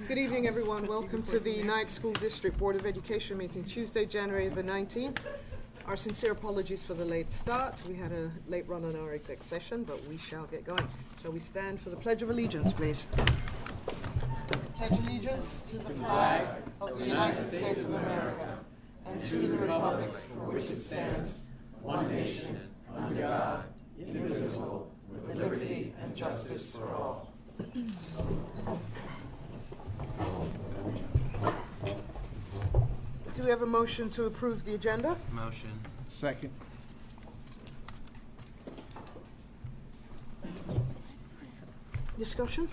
Good evening, everyone. Welcome to the Nyack School District Board of Education meeting, Tuesday, January the 19th. Our sincere apologies for the late start. We had a late run on our exec session, but we shall get going. Shall we stand for the Pledge of Allegiance, please? Pledge allegiance to the flag of the United States of America and to the republic for which it stands, one nation, under God, indivisible, with liberty and justice for all. Do we have a motion to approve the agenda? Motion. Second. Discussion?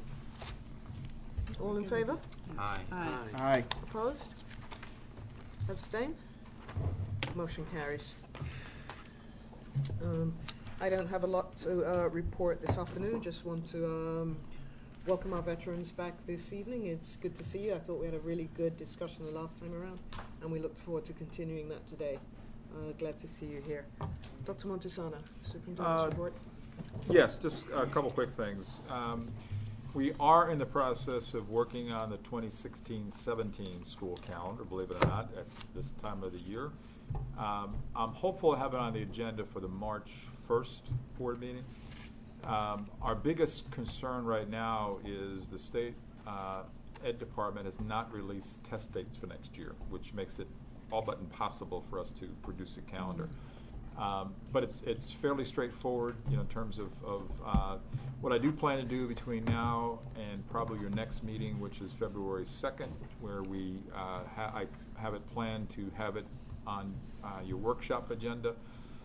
All in favor? Aye. Aye. Opposed? Abstain? Motion carries. I don't have a lot to report this afternoon. Just want to welcome our veterans back this evening. It's good to see you. I thought we had a really good discussion the last time around, and we look forward to continuing that today. Glad to see you here. Dr. Montesano, Superintendent's report. Yes, just a couple quick things. We are in the process of working on the 2016-17 school calendar, believe it or not, at this time of the year. I'm hopeful to have it on the agenda for the March 1st board meeting. Our biggest concern right now is the state ed department has not released test dates for next year, which makes it all but impossible for us to produce a calendar. But it's fairly straightforward, you know, in terms of what I do plan to do between now and probably your next meeting, which is February 2nd, where we I have it planned to have it on your workshop agenda,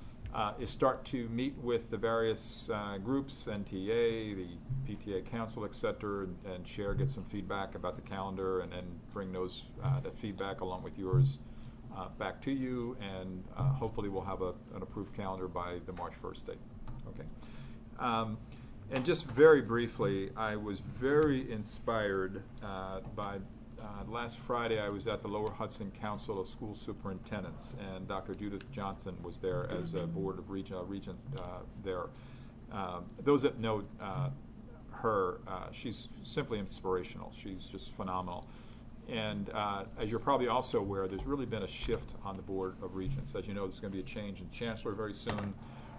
is start to meet with the various groups, NTA, the PTA Council, et cetera, and share, get some feedback about the calendar, and then bring those that feedback along with yours back to you, and hopefully we'll have an approved calendar by the March 1st date. Okay. And just very briefly, I was very inspired by last Friday. I was at the Lower Hudson Council of School Superintendents, and Dr. Judith Johnson was there as a board of regent there. Those that know her, she's simply inspirational. She's just phenomenal. And as you're probably also aware, there's really been a shift on the Board of Regents. As you know, there's going to be a change in Chancellor very soon.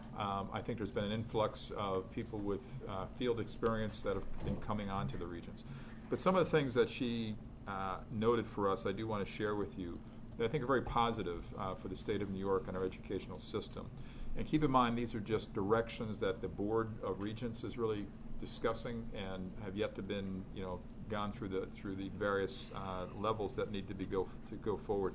I think there's been an influx of people with field experience that have been coming on to the Regents. But some of the things that she noted for us, I do want to share with you, that I think are very positive for the state of New York and our educational system. And keep in mind, these are just directions that the Board of Regents is really discussing and have yet to been, you know, gone through the various levels that need to go forward.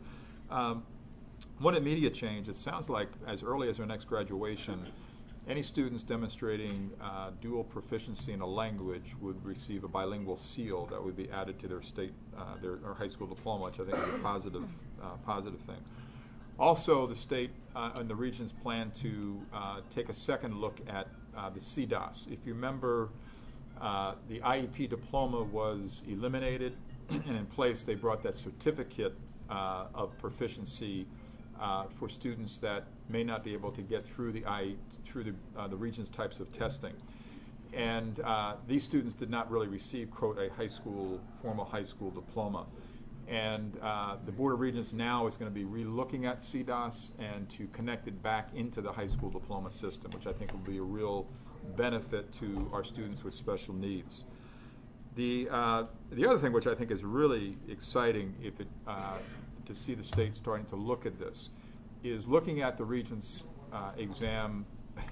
One immediate change, it sounds like as early as our next graduation, any students demonstrating dual proficiency in a language would receive a bilingual seal that would be added to their state, their high school diploma, which I think is a positive thing. Also, the state and the Regents plan to take a second look at the CDOS. If you remember, the IEP diploma was eliminated, and in place they brought that certificate of proficiency for students that may not be able to get through the Regents types of testing. And these students did not really receive, quote, a formal high school diploma. And the Board of Regents now is going to be re-looking at CDOS and to connect it back into the high school diploma system, which I think will be a real benefit to our students with special needs. The other thing which I think is really exciting to see the state starting to look at this is looking at the Regents exam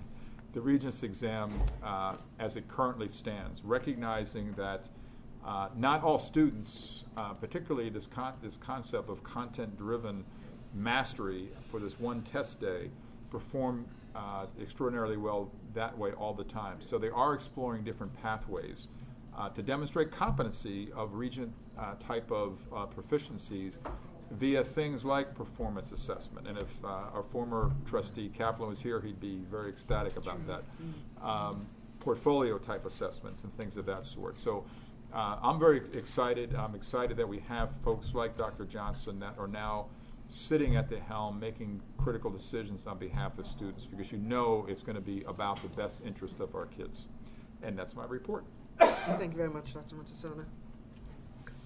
as it currently stands, recognizing that not all students, particularly this concept of content-driven mastery for this one test day, perform extraordinarily well that way all the time. So they are exploring different pathways to demonstrate competency of Regent type of proficiencies via things like performance assessment. And if our former trustee Kaplan was here, he'd be very ecstatic about that. Portfolio type assessments and things of that sort. So I'm very excited. I'm excited that we have folks like Dr. Johnson that are now sitting at the helm, making critical decisions on behalf of students, because you know it's going to be about the best interest of our kids. And that's my report. Thank you very much, Dr. Montesano.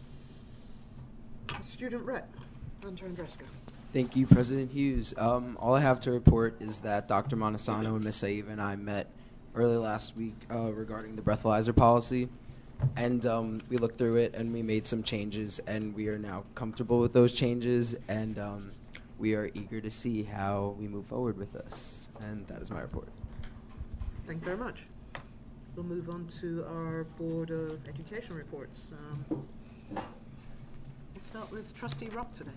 Student rep, Hunter Andreska. Thank you, President Hughes. All I have to report is that Dr. Montesano and Ms. Aiva and I met early last week regarding the breathalyzer policy. And we looked through it and we made some changes, and we are now comfortable with those changes, and we are eager to see how we move forward with this. And that is my report. Thank you very much. We'll move on to our Board of Education reports. We'll start with Trustee Rock today.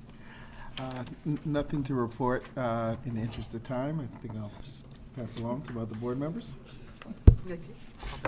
Nothing to report in the interest of time. I think I'll just pass along to other board members. Thank you.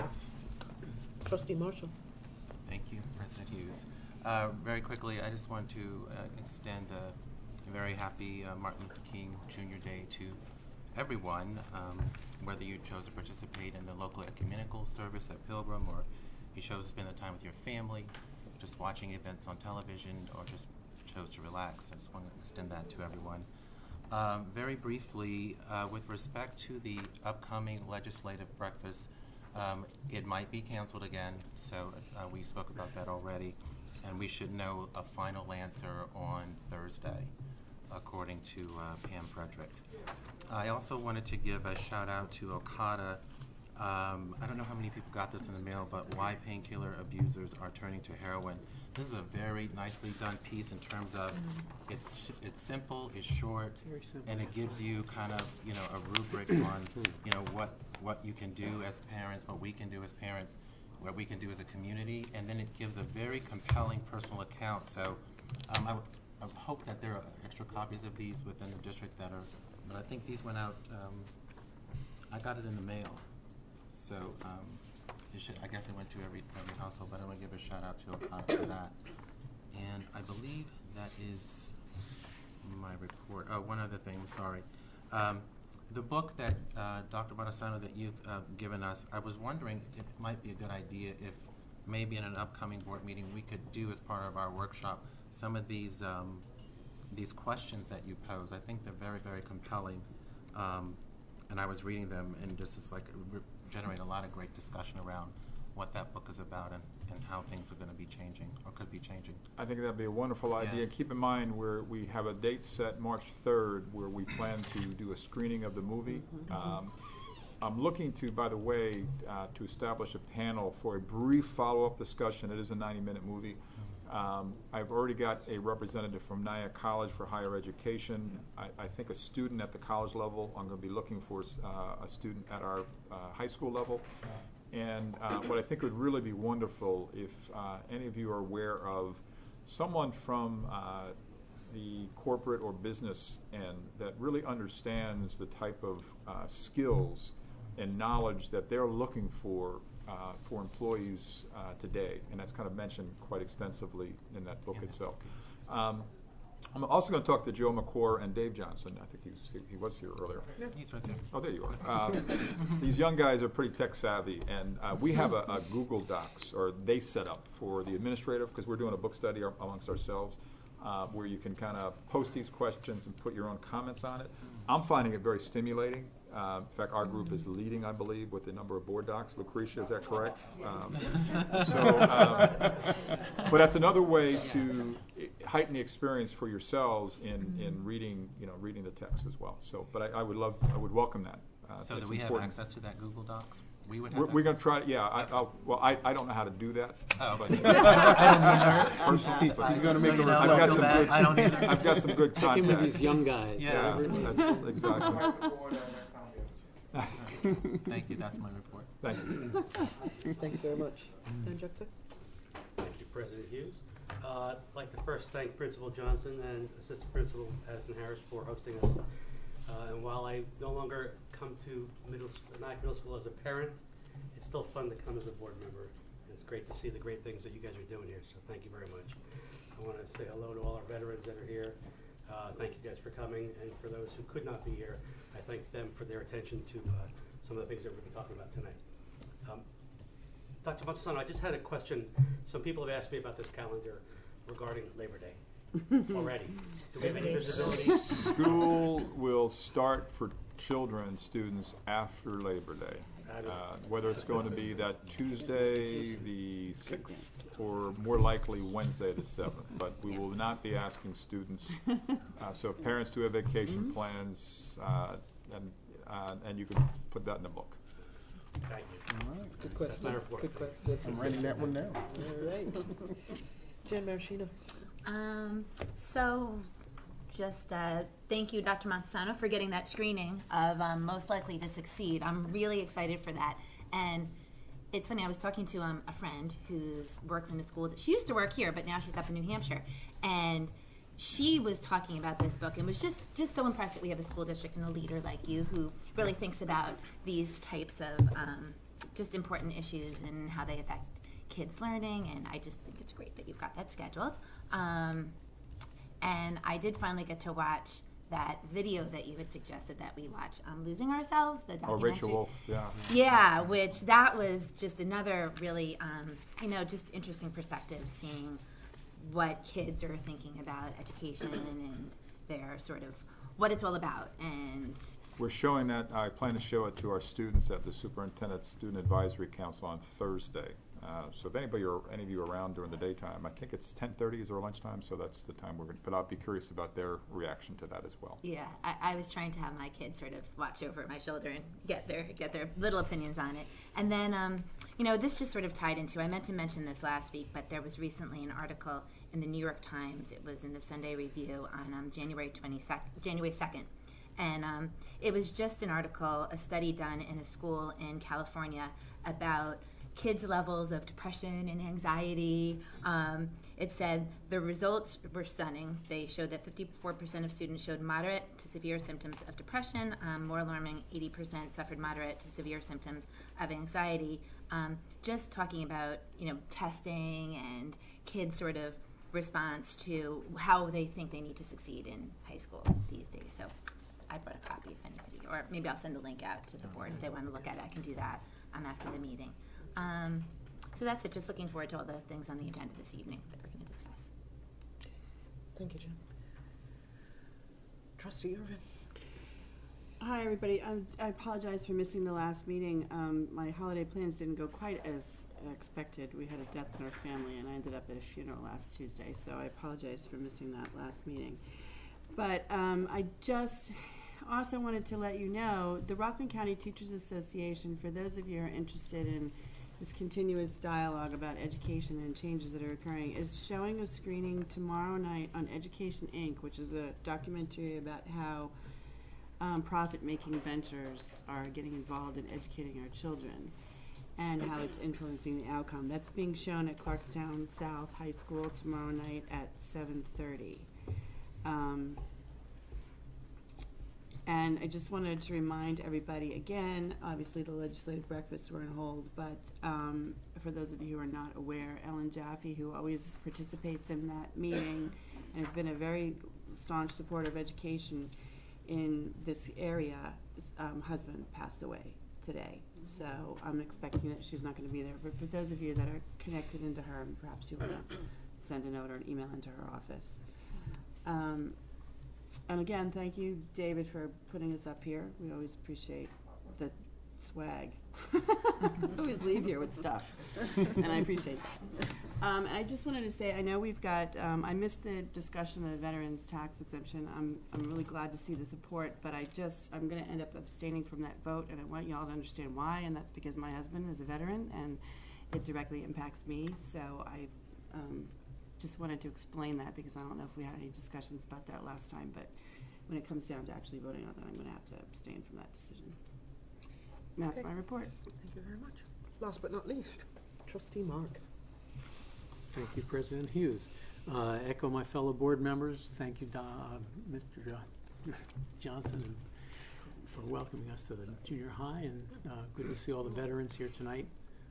Trustee Marshall. Thank you, President Hughes. Very quickly, I just want to extend a very happy Martin Luther King Jr. Day to everyone, whether you chose to participate in the local ecumenical service at Pilgrim, or you chose to spend the time with your family, just watching events on television, or just chose to relax. I just want to extend that to everyone. Very briefly, with respect to the upcoming legislative breakfast, it might be canceled again, so we spoke about that already, and we should know a final answer on Thursday, according to Pam Frederick. I also wanted to give a shout out to Okada. I don't know how many people got this in the mail, but why painkiller abusers are turning to heroin. This is a very nicely done piece in terms of it's simple, it's short, and it gives you kind of a rubric on what you can do as parents, what we can do as parents, what we can do as a community, and then it gives a very compelling personal account. So I hope that there are extra copies of these within the district that are, but I think these went out. I got it in the mail, so. I guess it went to every household, but I want to give a shout out to Okada for that. And I believe that is my report. Oh, one other thing, sorry. The book that Dr. Montesano that you've given us, I was wondering it might be a good idea if maybe in an upcoming board meeting we could do as part of our workshop some of these questions that you pose. I think they're very, very compelling. And I was reading them, and just is like generate a lot of great discussion around what that book is about and how things are going to be changing or could be changing. I think that'd be a wonderful idea. Yeah. Keep in mind we have a date set March 3rd where we plan to do a screening of the movie. I'm looking to, by the way, to establish a panel for a brief follow-up discussion. It is a 90-minute movie. I've already got a representative from Nyack College for higher education. I think a student at the college level. I'm going to be looking for a student at our high school level. And what I think would really be wonderful if any of you are aware of someone from the corporate or business end that really understands the type of skills and knowledge that they're looking for employees today, and that's kind of mentioned quite extensively in that book itself. I'm also going to talk to Joe McClure and Dave Johnson. I think he was here earlier. Yeah, he's right there. Oh, there you are. These young guys are pretty tech savvy, and we have a Google Docs, or they set up for the administrative, because we're doing a book study amongst ourselves, where you can kind of post these questions and put your own comments on it. I'm finding it very stimulating. In fact, our group is leading, I believe, with the number of board docs. Lucretia, is that correct? But that's another way to heighten the experience for yourselves in reading, reading the text as well. So, but I would welcome that. So do we have access to that Google Docs? We would have we're going to try. Yeah. I don't know how to do that. Oh, but I personally, He's going to make a I've got some good. I don't either. I've got some good Picking contacts. with these young guys. Yeah. That's exactly. Thank you. That's my report. Thank you. Thanks very much. Director? Thank you, President Hughes. I'd like to first thank Principal Johnson and Assistant Principal Addison Harris for hosting us. And while I no longer come to Nyack Middle School as a parent, it's still fun to come as a board member. It's great to see the great things that you guys are doing here, so thank you very much. I want to say hello to all our veterans that are here. Thank you guys for coming, and for those who could not be here, I thank them for their attention to some of the things that we're going to be talking about tonight. Dr. Montesano, I just had a question. Some people have asked me about this calendar regarding Labor Day already. Do we have any visibility? School will start for children and students after Labor Day. Whether it's going to be that Tuesday, the 6th, or more likely Wednesday, the 7th. But we will not be asking students. So if parents do have vacation plans, and you can put that in the book. Thank you. All right. Good That's my question. report. Good question. I'm writing that one down. All right. Jen Maraschino. So just thank you, Dr. Montesano, for getting that screening of Most Likely to Succeed. I'm really excited for that. And it's funny, I was talking to a friend who works in a school. She used to work here, but now she's up in New Hampshire. And she was talking about this book and was just so impressed that we have a school district and a leader like you who really thinks about these types of just important issues and how they affect kids' learning. And I just think it's great that you've got that scheduled. And I did finally get to watch that video that you had suggested that we watch, Losing Ourselves, the documentary. Rachel Wolf, yeah. Yeah, which that was just another really, just interesting perspective, seeing what kids are thinking about education and their sort of what it's all about. And We're showing that, I plan to show it to our students at the Superintendent's Student Advisory Council on Thursday. So if anybody or any of you are around during the daytime, I think it's 10:30 is our lunchtime, so that's the time we're going to, but I'll be curious about their reaction to that as well. yeah, I was trying to have my kids sort of watch over my shoulder and get their little opinions on it. And then, this just sort of tied into, I meant to mention this last week, but there was recently an article in the New York Times. It was in the Sunday Review on January 2nd. And it was just an article, a study done in a school in California about kids' levels of depression and anxiety. It said the results were stunning. They showed that 54% of students showed moderate to severe symptoms of depression. More alarming, 80% suffered moderate to severe symptoms of anxiety. Just talking about, testing and kids' sort of response to how they think they need to succeed in high school these days. So I brought a copy if anybody, or maybe I'll send a link out to the board if they want to look at it. I can do that after the meeting. So that's it. Just looking forward to all the things on the agenda this evening that we're going to discuss. Thank you, Jen. Trustee Irvin. Hi, everybody. I apologize for missing the last meeting. My holiday plans didn't go quite as expected. We had a death in our family, and I ended up at a funeral last Tuesday, so I apologize for missing that last meeting. But I just also wanted to let you know, the Rockland County Teachers Association, for those of you who are interested in this continuous dialogue about education and changes that are occurring, is showing a screening tomorrow night on Education Inc., which is a documentary about how profit-making ventures are getting involved in educating our children and how it's influencing the outcome. That's being shown at Clarkstown South High School tomorrow night at 7:30. And I just wanted to remind everybody again, obviously the legislative breakfasts were on hold, but for those of you who are not aware, Ellen Jaffe, who always participates in that meeting and has been a very staunch supporter of education in this area, husband passed away today. So I'm expecting that she's not going to be there. But for those of you that are connected into her, perhaps you want to send a note or an email into her office. And again, thank you, David, for putting us up here. We always appreciate the swag. I always leave here with stuff, and I appreciate that. I just wanted to say, I know we've got, I missed the discussion of the veterans tax exemption. I'm really glad to see the support, but I'm going to end up abstaining from that vote, and I want you all to understand why, and that's because my husband is a veteran, and it directly impacts me, so I just wanted to explain that because I don't know if we had any discussions about that last time, but when it comes down to actually voting on that, I'm going to have to abstain from that decision. And that's my report. Thank you very much. Last but not least, Trustee Mark. Thank you, President Hughes. Echo my fellow board members. Thank you, Mr. Johnson, for welcoming us to the junior high, and good to see all the veterans here tonight.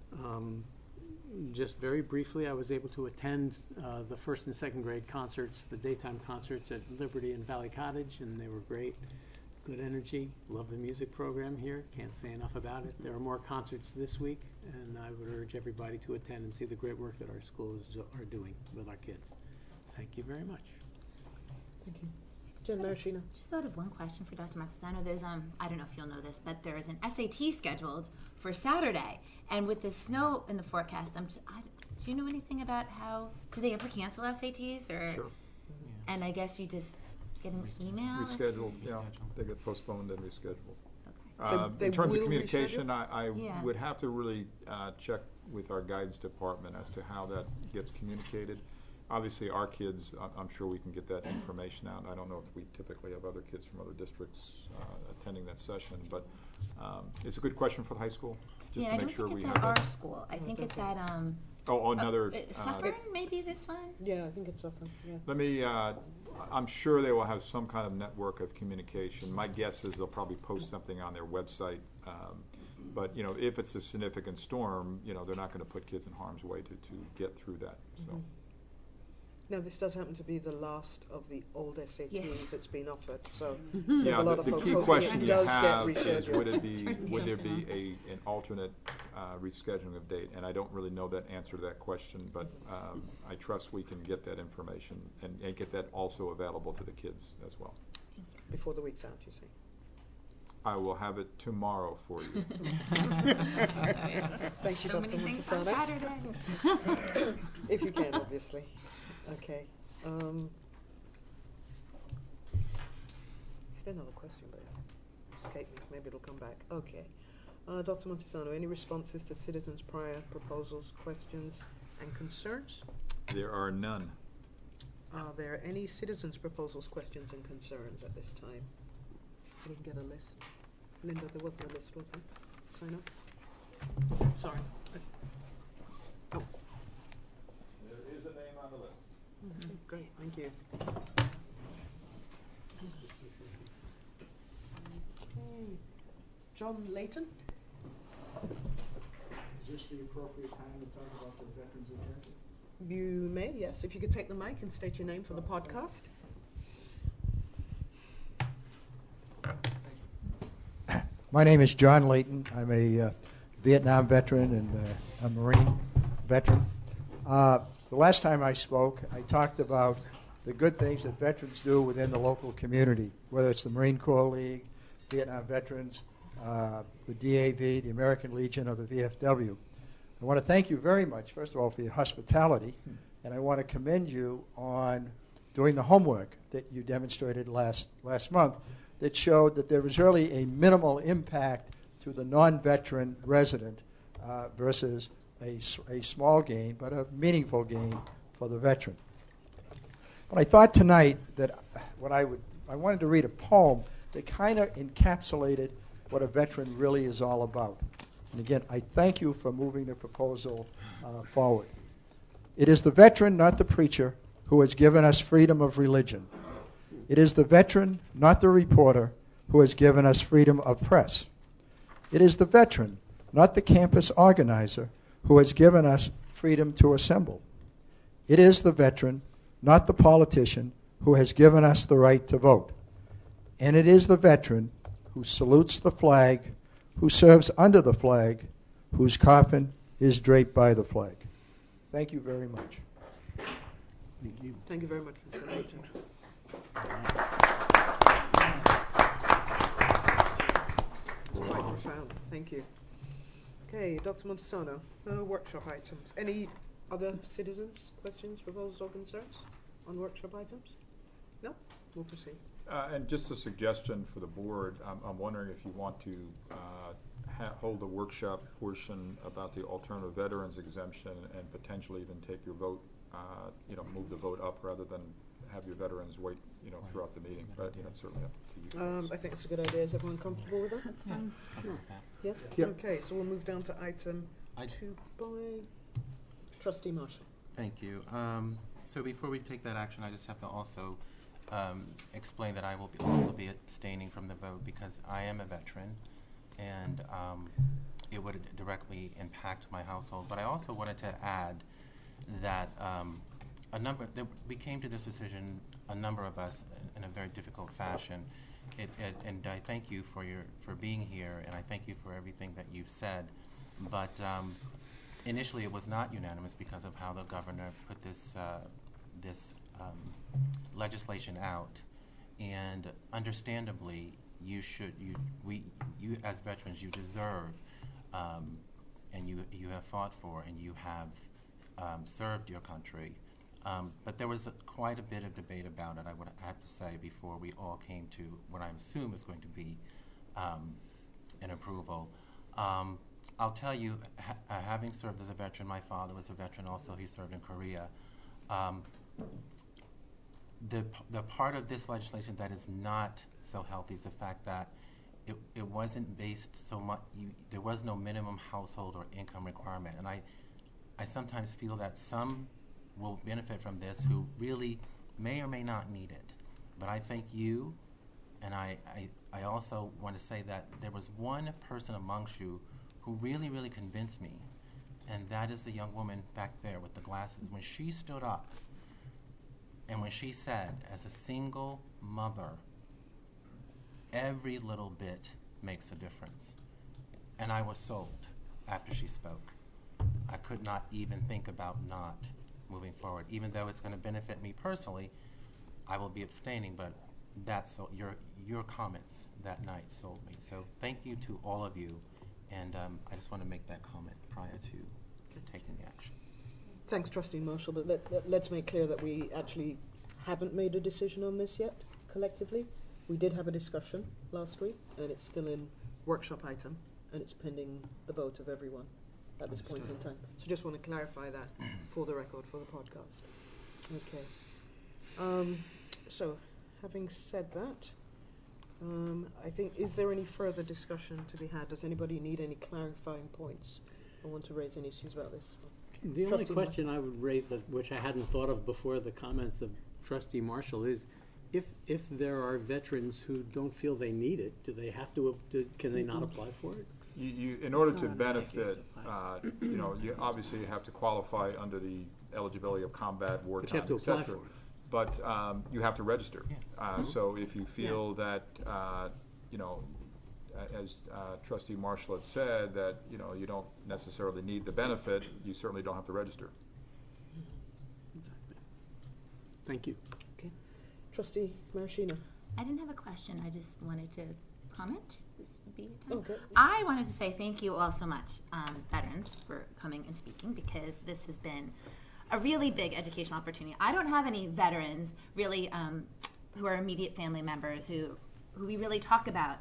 Just very briefly, I was able to attend the first and second grade concerts, the daytime concerts at Liberty and Valley Cottage, and they were great. Good energy. Love the music program here. Can't say enough about it. There are more concerts this week, and I would urge everybody to attend and see the great work that our schools are doing with our kids. Thank you very much. Thank you. question, Marishina? Just thought of one question for Dr. Montesano. There's I don't know if you'll know this, but there is an SAT scheduled for Saturday, and with the snow in the forecast, do you know anything about how do they ever cancel SATs or? Sure. And I guess you just get an email. Rescheduled, yeah, Rescheduled. they get postponed and rescheduled. Okay. They In terms of will communication, I Yeah. would have to really check with our guidance department as to how that gets communicated. Obviously, our kids, I'm sure we can get that information out. I don't know if we typically have other kids from other districts attending that session, but it's a good question for the high school, just Yeah, to I make don't sure think we it's have at that. our school. I think it's at Another. Suffern, maybe this one. Yeah, I think it's often, yeah. Let me, I'm sure they will have some kind of network of communication. My guess is they'll probably post something on their website. But, you know, if it's a significant storm, you know, they're not going to put kids in harm's way to get through that, so. Now, this does happen to be the last of the old SATs Yes. that's been offered, so there's Yeah, a lot of the folks key hoping question it you does get have is, rescheduled. would there be an alternate rescheduling of date? And I don't really know that answer to that question, but I trust we can get that information and get that also available to the kids as well. Before the week's out, you see. I will have it tomorrow for you. Thank you, So Dr. many things on Montesano. Saturday. If you can, obviously. Okay. I had another question, but it escaped me. Maybe it'll come back. Okay. Dr. Montesano, any responses to citizens' prior proposals, questions, and concerns? There are none. Are there any citizens' proposals, questions, and concerns at this time? I didn't get a list. Linda, there wasn't a list, was there? Sign up? Sorry. Oh. There is a name on the list. Great, thank you. Okay. John Layton? Is this the appropriate time to talk about the Veterans Agenda? You may, yes. If you could take the mic and state your name for the podcast. My name is John Layton. I'm a Vietnam veteran and a Marine veteran. The last time I spoke, I talked about the good things that veterans do within the local community, whether it's the Marine Corps League, Vietnam Veterans, the DAV, the American Legion, or the VFW. I want to thank you very much, first of all, for your hospitality, and I want to commend you on doing the homework that you demonstrated last month that showed that there was really a minimal impact to the non-veteran resident versus a small gain, but a meaningful gain for the veteran. But I thought tonight that I wanted to read a poem that kind of encapsulated what a veteran really is all about. And again, I thank you for moving the proposal forward. It is the veteran, not the preacher, who has given us freedom of religion. It is the veteran, not the reporter, who has given us freedom of press. It is the veteran, not the campus organizer, who has given us freedom to assemble. It is the veteran, not the politician, who has given us the right to vote. And it is the veteran who salutes the flag, who serves under the flag, whose coffin is draped by the flag. Thank you very much. Thank you. Thank you very much, Mr. Layton. Quite profound. Thank you. Okay, Dr. Montesano, workshop items. Any other citizens' questions, proposals, or concerns on workshop items? No? We'll proceed. And just a suggestion for the board, I'm wondering if you want to hold a workshop portion about the alternative veterans exemption and potentially even take your vote, move the vote up rather than have your veterans wait, throughout the meeting. But, it's certainly up to you. I think it's a good idea. Is everyone comfortable with that? That's fine. Yeah? Yep. Okay, so we'll move down to item 2 by Trustee Marshall. Thank you. So before we take that action, I just have to also explain that I will also be abstaining from the vote because I am a veteran, and it would directly impact my household. But I also wanted to add that we came to this decision, a number of us, in a very difficult fashion. And I thank you for being here, and I thank you for everything that you've said. But initially, it was not unanimous because of how the governor put this legislation out. And understandably, you as veterans, you deserve, and you have fought for, and you have served your country. But there was quite a bit of debate about it, I have to say, before we all came to what I assume is going to be an approval. I'll tell you, having served as a veteran, my father was a veteran also, he served in Korea. The part of this legislation that is not so healthy is the fact that it wasn't based so much, there was no minimum household or income requirement. And I sometimes feel that some will benefit from this who really may or may not need it. But I thank you, and I also want to say that there was one person amongst you who really, really convinced me, and that is the young woman back there with the glasses. When she stood up, and when she said, as a single mother, every little bit makes a difference. And I was sold after she spoke. I could not even think about not moving forward. Even though it's going to benefit me personally, I will be abstaining, but that's your comments that night sold me. So thank you to all of you, and I just want to make that comment prior to taking the action. Thanks, Trustee Marshall, but let's make clear that we actually haven't made a decision on this yet, collectively. We did have a discussion last week, and it's still in workshop item, and it's pending the vote of everyone at this point in time. So just want to clarify that for the record, for the podcast. Okay. So, having said that, I think, is there any further discussion to be had? Does anybody need any clarifying points or want to raise any issues about this? The only question I would raise, which I hadn't thought of before the comments of Trustee Marshall, is if there are veterans who don't feel they need it, do they have to? Can they not apply for it? You in order to benefit, you obviously have to qualify under the eligibility of combat, wartime, but you have to apply for it. But you have to register. So if you feel that, as Trustee Marshall had said, that you don't necessarily need the benefit, you certainly don't have to register. Exactly. Thank you. Okay. Trustee Maraschino. I didn't have a question. I just wanted to comment. This would be a time. Okay. I wanted to say thank you all so much, veterans, for coming and speaking, because this has been a really big educational opportunity. I don't have any veterans really who are immediate family members who we really talk about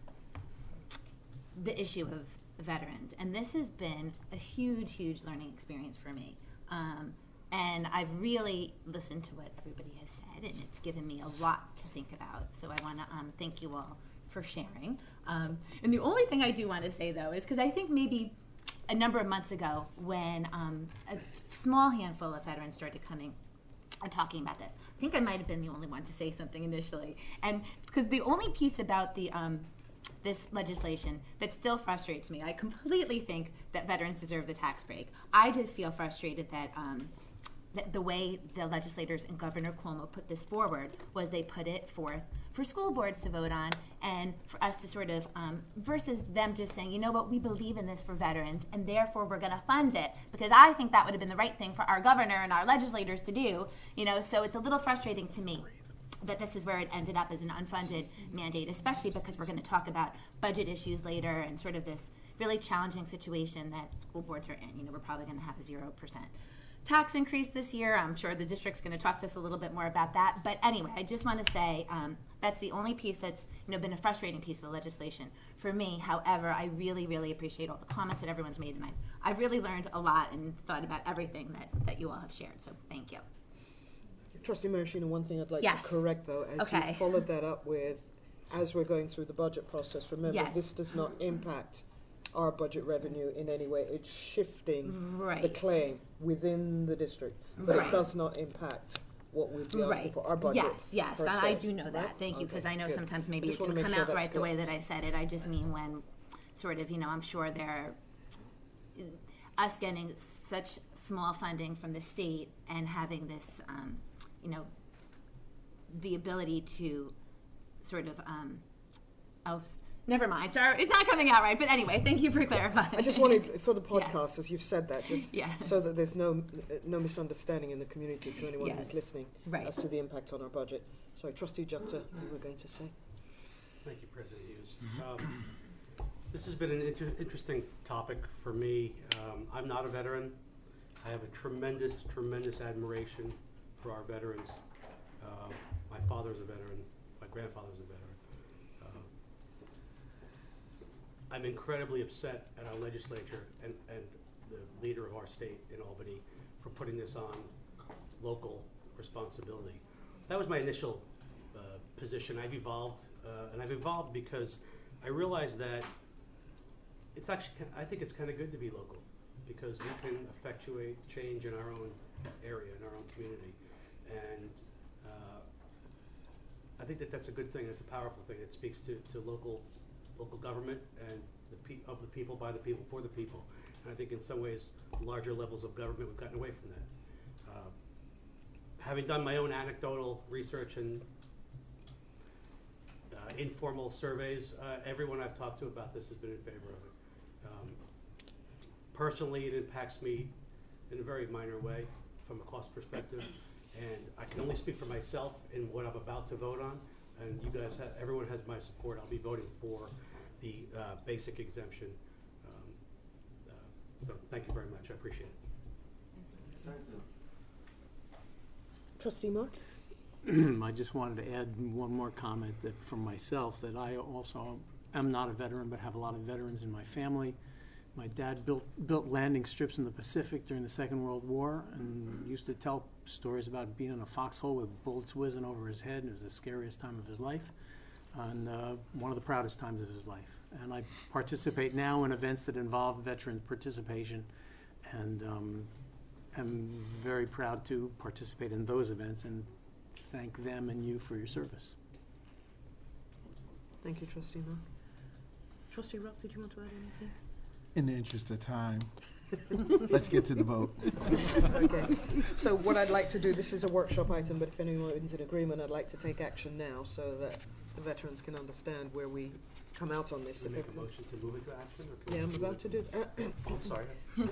the issue of veterans. And this has been a huge, huge learning experience for me. And I've really listened to what everybody has said, and it's given me a lot to think about. So I want to thank you all for sharing. And the only thing I do want to say, though, is because I think maybe a number of months ago when a small handful of veterans started coming and talking about this, I think I might have been the only one to say something initially. And because the only piece about the this legislation that still frustrates me, I completely think that veterans deserve the tax break. I just feel frustrated that the way the legislators and Governor Cuomo put this forward was they put it forth for school boards to vote on, and for us to sort of, versus them just saying, you know what, we believe in this for veterans, and therefore we're going to fund it, because I think that would have been the right thing for our governor and our legislators to do, so it's a little frustrating to me that this is where it ended up as an unfunded mandate, especially because we're going to talk about budget issues later and sort of this really challenging situation that school boards are in. We're probably going to have a 0% tax increase this year. I'm sure the district's going to talk to us a little bit more about that. But anyway, I just want to say that's the only piece that's been a frustrating piece of the legislation for me. However, I really, really appreciate all the comments that everyone's made, and I've really learned a lot and thought about everything that you all have shared. So thank you. Trustee Maraschino, one thing I'd like Yes. to correct, though, as Okay. you followed that up with, as we're going through the budget process, remember, Yes. this does not impact our budget revenue in any way. It's shifting Right. the claim within the district, but it does not impact what we'd be asking for our budget. Yes, per and se, I do know that. right? Thank you, because Okay, I know good. sometimes maybe I it just wanna didn't make come sure out that's right the way clear. that I said it. I just mean when sort of, I'm sure they're us getting such small funding from the state and having this, the ability to sort of, never mind. Sorry, it's not coming out right. But anyway, thank you for clarifying. I just wanted, for the podcast, as you've said that, just Yes. so that there's no misunderstanding in the community to anyone Yes. who's listening Right. as to the impact on our budget. So Sorry, Trustee Jutta, you were going to say. Thank you, President Hughes. This has been an interesting topic for me. I'm not a veteran. I have a tremendous, tremendous admiration for our veterans. My father's a veteran. My grandfather's a veteran. I'm incredibly upset at our legislature and the leader of our state in Albany for putting this on local responsibility. That was my initial position. I've evolved, and I've evolved because I realized that it's actually, I think it's kind of good to be local because we can effectuate change in our own area, in our own community. And I think that that's a good thing. It's a powerful thing. It speaks to local government and of the people, by the people, for the people. And I think in some ways, larger levels of government, we've gotten away from that. Having done my own anecdotal research and informal surveys, everyone I've talked to about this has been in favor of it. Personally, it impacts me in a very minor way from a cost perspective, and I can only speak for myself in what I'm about to vote on, and you guys, everyone has my support. I'll be voting for the basic exemption. So thank you very much. I appreciate it. Trustee Mark? I just wanted to add one more comment that from myself, that I also am not a veteran but have a lot of veterans in my family. My dad built landing strips in the Pacific during the Second World War and used to tell stories about being in a foxhole with bullets whizzing over his head, and it was the scariest time of his life and one of the proudest times of his life. And I participate now in events that involve veteran participation, and I'm very proud to participate in those events and thank them and you for your service. Thank you, Trustee Mark. Trustee Rock, did you want to add anything? In the interest of time, let's get to the vote. Okay. So what I'd like to do, this is a workshop item, but if anyone's in agreement, I'd like to take action now so that the veterans can understand where we come out on this. Can I make a motion to move into action? Or Yeah, I'm about to do that. Oh, sorry.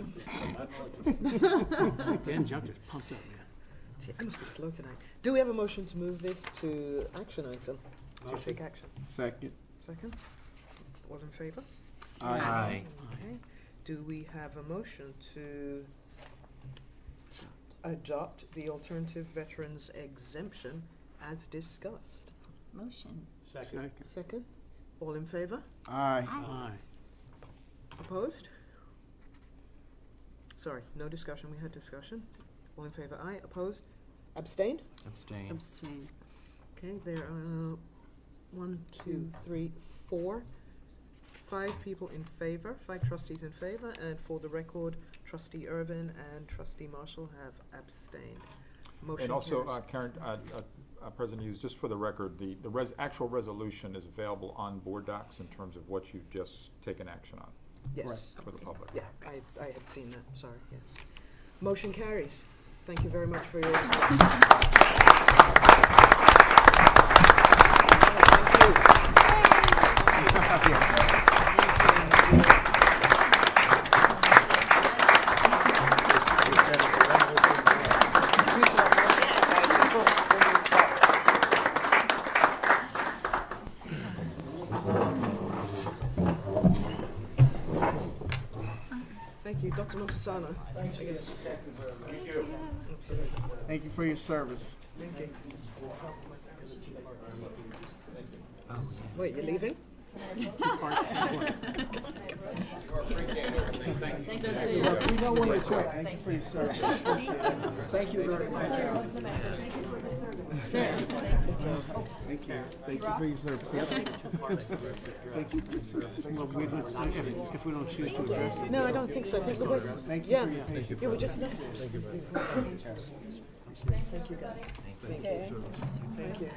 Dan Junk just pumped up, man. I must be slow tonight. Do we have a motion to move this to action item? Motion. To take action. Second. Second? All in favor? Aye. Okay. Do we have a motion to adopt the alternative veterans exemption as discussed? Motion. Second. Second? All in favor? Aye. Aye. Opposed? Sorry, no discussion. We had discussion. All in favor? Aye. Opposed? Abstained? Abstain. Abstain. Okay, there are 1, 2, 3, 4. 5 people in favor, 5 trustees in favor, and for the record, Trustee Irvin and Trustee Marshall have abstained. Motion And also, carries. Karen, President Hughes, just for the record, the actual resolution is available on board docs in terms of what you've just taken action on Yes. for the public. Yeah, I had seen that, sorry, yes. Motion carries. Thank you very much for your input. Thank you. Thank you, Dr. Montesano. Thank you. Thank you. Absolutely. Thank you for your service. Thank you. Wait, you're leaving? We don't want to quit. Thank you for your service. Appreciate it. Thank you very much. Thank you. Thank you for your service. Yep. Thank you for your service. Well, if we don't choose to address it. No, I don't think so. I think the way, Thank you yeah, for your patience. yeah, we just, thank you guys. Thank you. Thank you.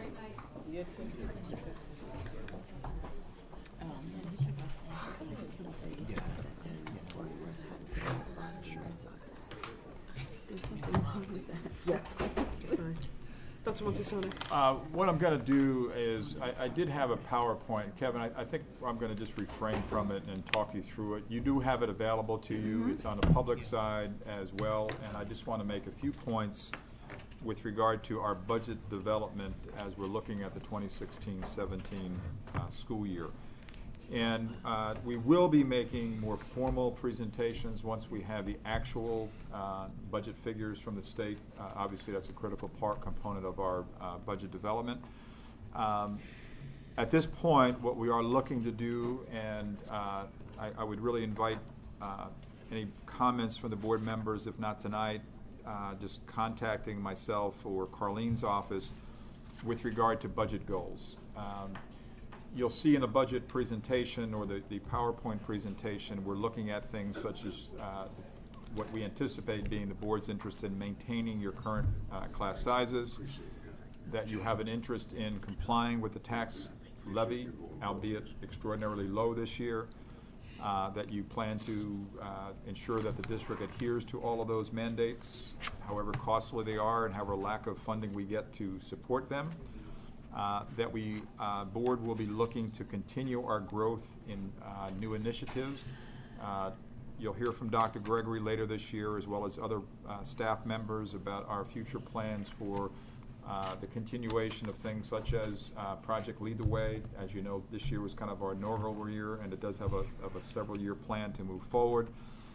Yeah. Fine. Dr. Montesano. What I'm going to do is, I did have a PowerPoint. Kevin, I think I'm going to just refrain from it and talk you through it. You do have it available to you. It's on the public side as well, and I just want to make a few points with regard to our budget development as we're looking at the 2016-17 school year. And we will be making more formal presentations once we have the actual budget figures from the state. Obviously, that's a critical component of our budget development. At this point, what we are looking to do, and I would really invite any comments from the board members, if not tonight, just contacting myself or Carlene's office with regard to budget goals. You'll see in the budget presentation or the PowerPoint presentation, we're looking at things such as what we anticipate being the board's interest in maintaining your current class sizes, that you have an interest in complying with the tax levy, albeit extraordinarily low this year, that you plan to ensure that the district adheres to all of those mandates, however costly they are and however lack of funding we get to support them. That we, board will be looking to continue our growth in new initiatives. You'll hear from Dr. Gregory later this year, as well as other staff members, about our future plans for the continuation of things such as Project Lead the Way. As you know, this year was kind of our inaugural year, and it does have a several-year plan to move forward.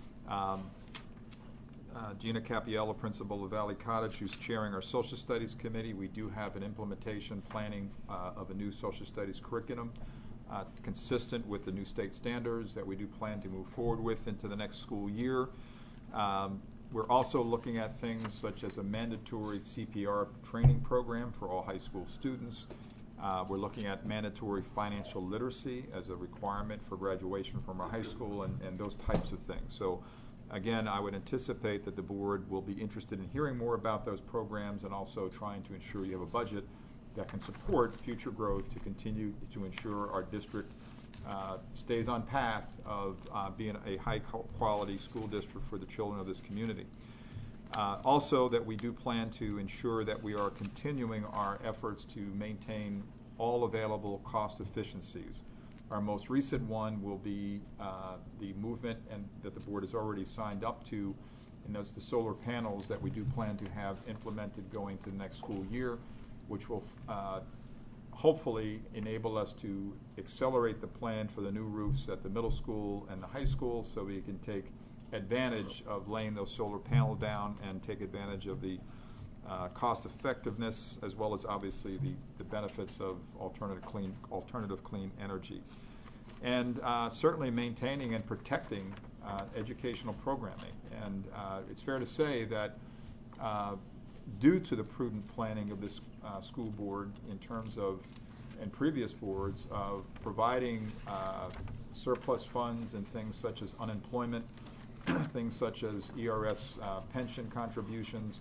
Gina Capiello, principal of Valley Cottage, who's chairing our Social Studies Committee. We do have an implementation planning of a new Social Studies curriculum consistent with the new state standards that we do plan to move forward with into the next school year. We're also looking at things such as a mandatory CPR training program for all high school students. We're looking at mandatory financial literacy as a requirement for graduation from our high school and those types of things. So again, I would anticipate that the board will be interested in hearing more about those programs and also trying to ensure you have a budget that can support future growth to continue to ensure our district stays on path of being a high-quality school district for the children of this community. Also, that we do plan to ensure that we are continuing our efforts to maintain all available cost efficiencies. Our most recent one will be the movement and that the board has already signed up to, and that's the solar panels that we do plan to have implemented going to the next school year, which will hopefully enable us to accelerate the plan for the new roofs at the middle school and the high school, so we can take advantage of laying those solar panels down and take advantage of the cost effectiveness, as well as obviously the benefits of alternative clean energy. And certainly maintaining and protecting educational programming. And it's fair to say that due to the prudent planning of this school board in terms of, and previous boards, of providing surplus funds and things such as unemployment, things such as ERS pension contributions,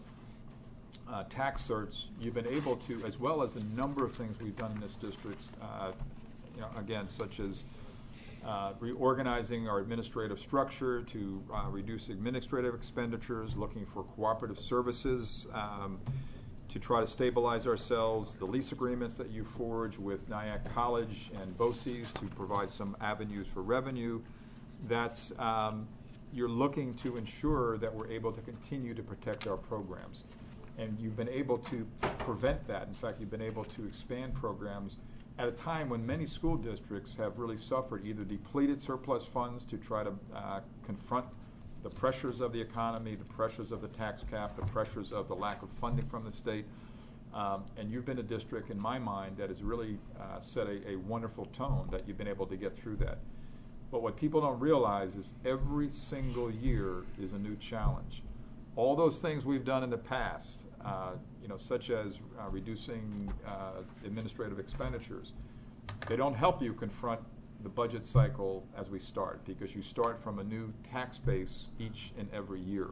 tax certs, you've been able to, as well as a number of things we've done in this district, again, such as reorganizing our administrative structure to reduce administrative expenditures, looking for cooperative services to try to stabilize ourselves, the lease agreements that you forge with Nyack College and BOCES to provide some avenues for revenue. That's, you're looking to ensure that we're able to continue to protect our programs. And you've been able to prevent that. In fact, you've been able to expand programs at a time when many school districts have really suffered, either depleted surplus funds to try to confront the pressures of the economy, the pressures of the tax cap, the pressures of the lack of funding from the state. And you've been a district, in my mind, that has really set a wonderful tone that you've been able to get through that. But what people don't realize is every single year is a new challenge. All those things we've done in the past, such as reducing administrative expenditures, they don't help you confront the budget cycle as we start, because you start from a new tax base each and every year.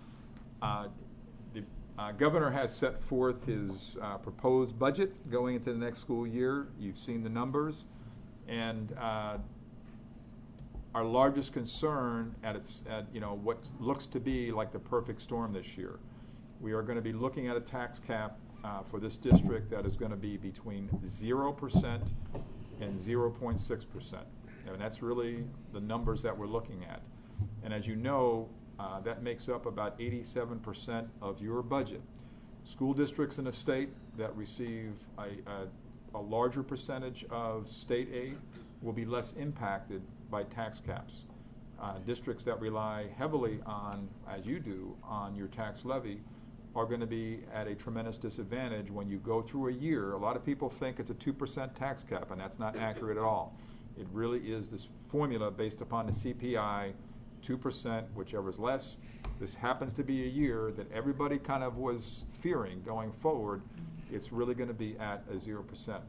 The governor has set forth his proposed budget going into the next school year. You've seen the numbers, and our largest concern at what looks to be like the perfect storm this year. We are going to be looking at a tax cap for this district that is going to be between 0% and 0.6%. And that's really the numbers that we're looking at. And as you know, that makes up about 87% of your budget. School districts in the state that receive a larger percentage of state aid will be less impacted by tax caps. Districts that rely heavily on, as you do, on your tax levy are going to be at a tremendous disadvantage when you go through a year. A lot of people think it's a 2% tax cap, and that's not accurate at all. It really is this formula based upon the CPI, 2%, whichever is less. This happens to be a year that everybody kind of was fearing going forward. It's really going to be at a 0%.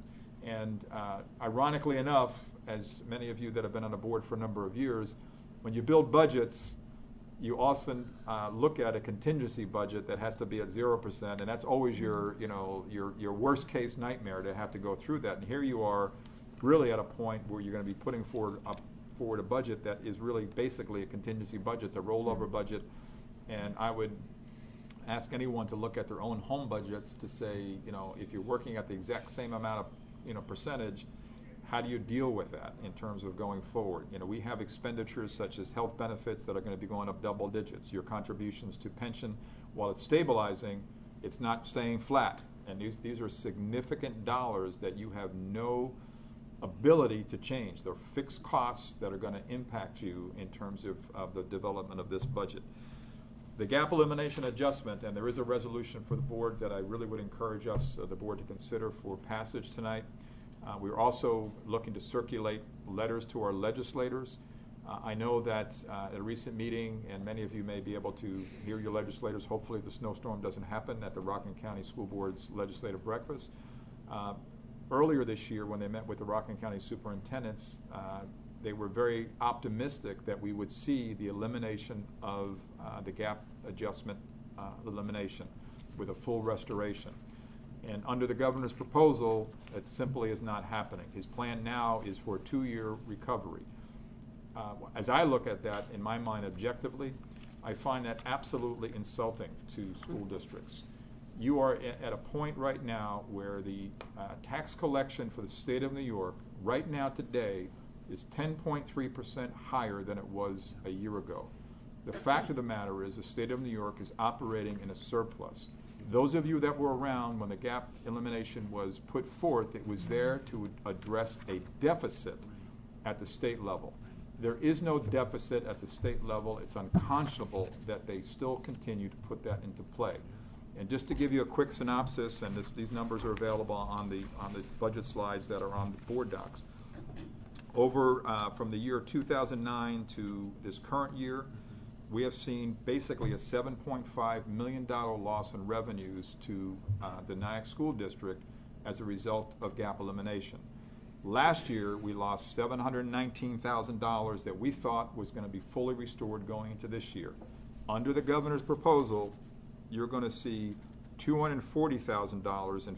And ironically enough, as many of you that have been on the board for a number of years, when you build budgets, you often look at a contingency budget that has to be at 0%, and that's always your worst case nightmare to have to go through that. And here you are, really at a point where you're going to be putting forward a budget that is really basically a contingency budget, it's a rollover budget, and I would ask anyone to look at their own home budgets to say, if you're working at the exact same amount of percentage, how do you deal with that in terms of going forward? We have expenditures such as health benefits that are going to be going up double digits. Your contributions to pension, while it's stabilizing, it's not staying flat. And these are significant dollars that you have no ability to change. They're fixed costs that are going to impact you in terms of the development of this budget. The gap elimination adjustment, and there is a resolution for the board that I really would encourage us, the board, to consider for passage tonight. We're also looking to circulate letters to our legislators. I know that at a recent meeting, and many of you may be able to hear your legislators, hopefully the snowstorm doesn't happen, at the Rockland County School Board's legislative breakfast. Earlier this year, when they met with the Rockland County superintendents, they were very optimistic that we would see the elimination of the gap adjustment elimination with a full restoration. And under the governor's proposal, it simply is not happening. His plan now is for a 2-year recovery. As I look at that, in my mind, objectively, I find that absolutely insulting to school districts. You are at a point right now where the tax collection for the state of New York, right now today, is 10.3% higher than it was a year ago. The fact of the matter is the state of New York is operating in a surplus. Those of you that were around when the gap elimination was put forth, it was there to address a deficit at the state level. There is no deficit at the state level. It's unconscionable that they still continue to put that into play. And just to give you a quick synopsis, and these numbers are available on the budget slides that are on the board docs. Over from the year 2009 to this current year, we have seen basically a $7.5 million loss in revenues to the Nyack School District as a result of gap elimination. Last year, we lost $719,000 that we thought was going to be fully restored going into this year. Under the governor's proposal, you're going to see $240,000 and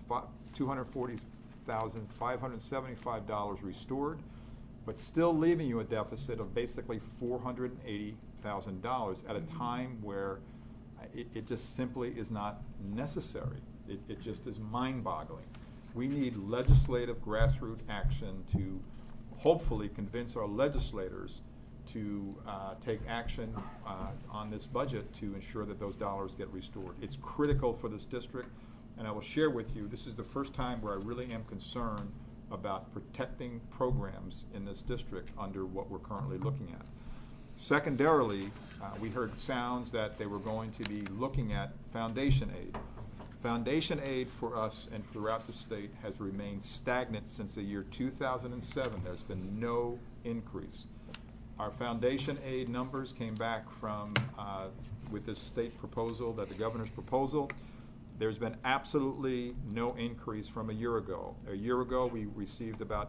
$240,575 restored, but still leaving you a deficit of basically $480,000 at a time where it just simply is not necessary. It just is mind-boggling. We need legislative grassroots action to hopefully convince our legislators to take action on this budget to ensure that those dollars get restored. It's critical for this district, and I will share with you, this is the first time where I really am concerned about protecting programs in this district under what we're currently looking at. Secondarily, we heard sounds that they were going to be looking at foundation aid. Foundation aid for us and throughout the state has remained stagnant since the year 2007. There's been no increase. Our foundation aid numbers came back from, with this state proposal, that the governor's proposal. There's been absolutely no increase from a year ago. A year ago, we received about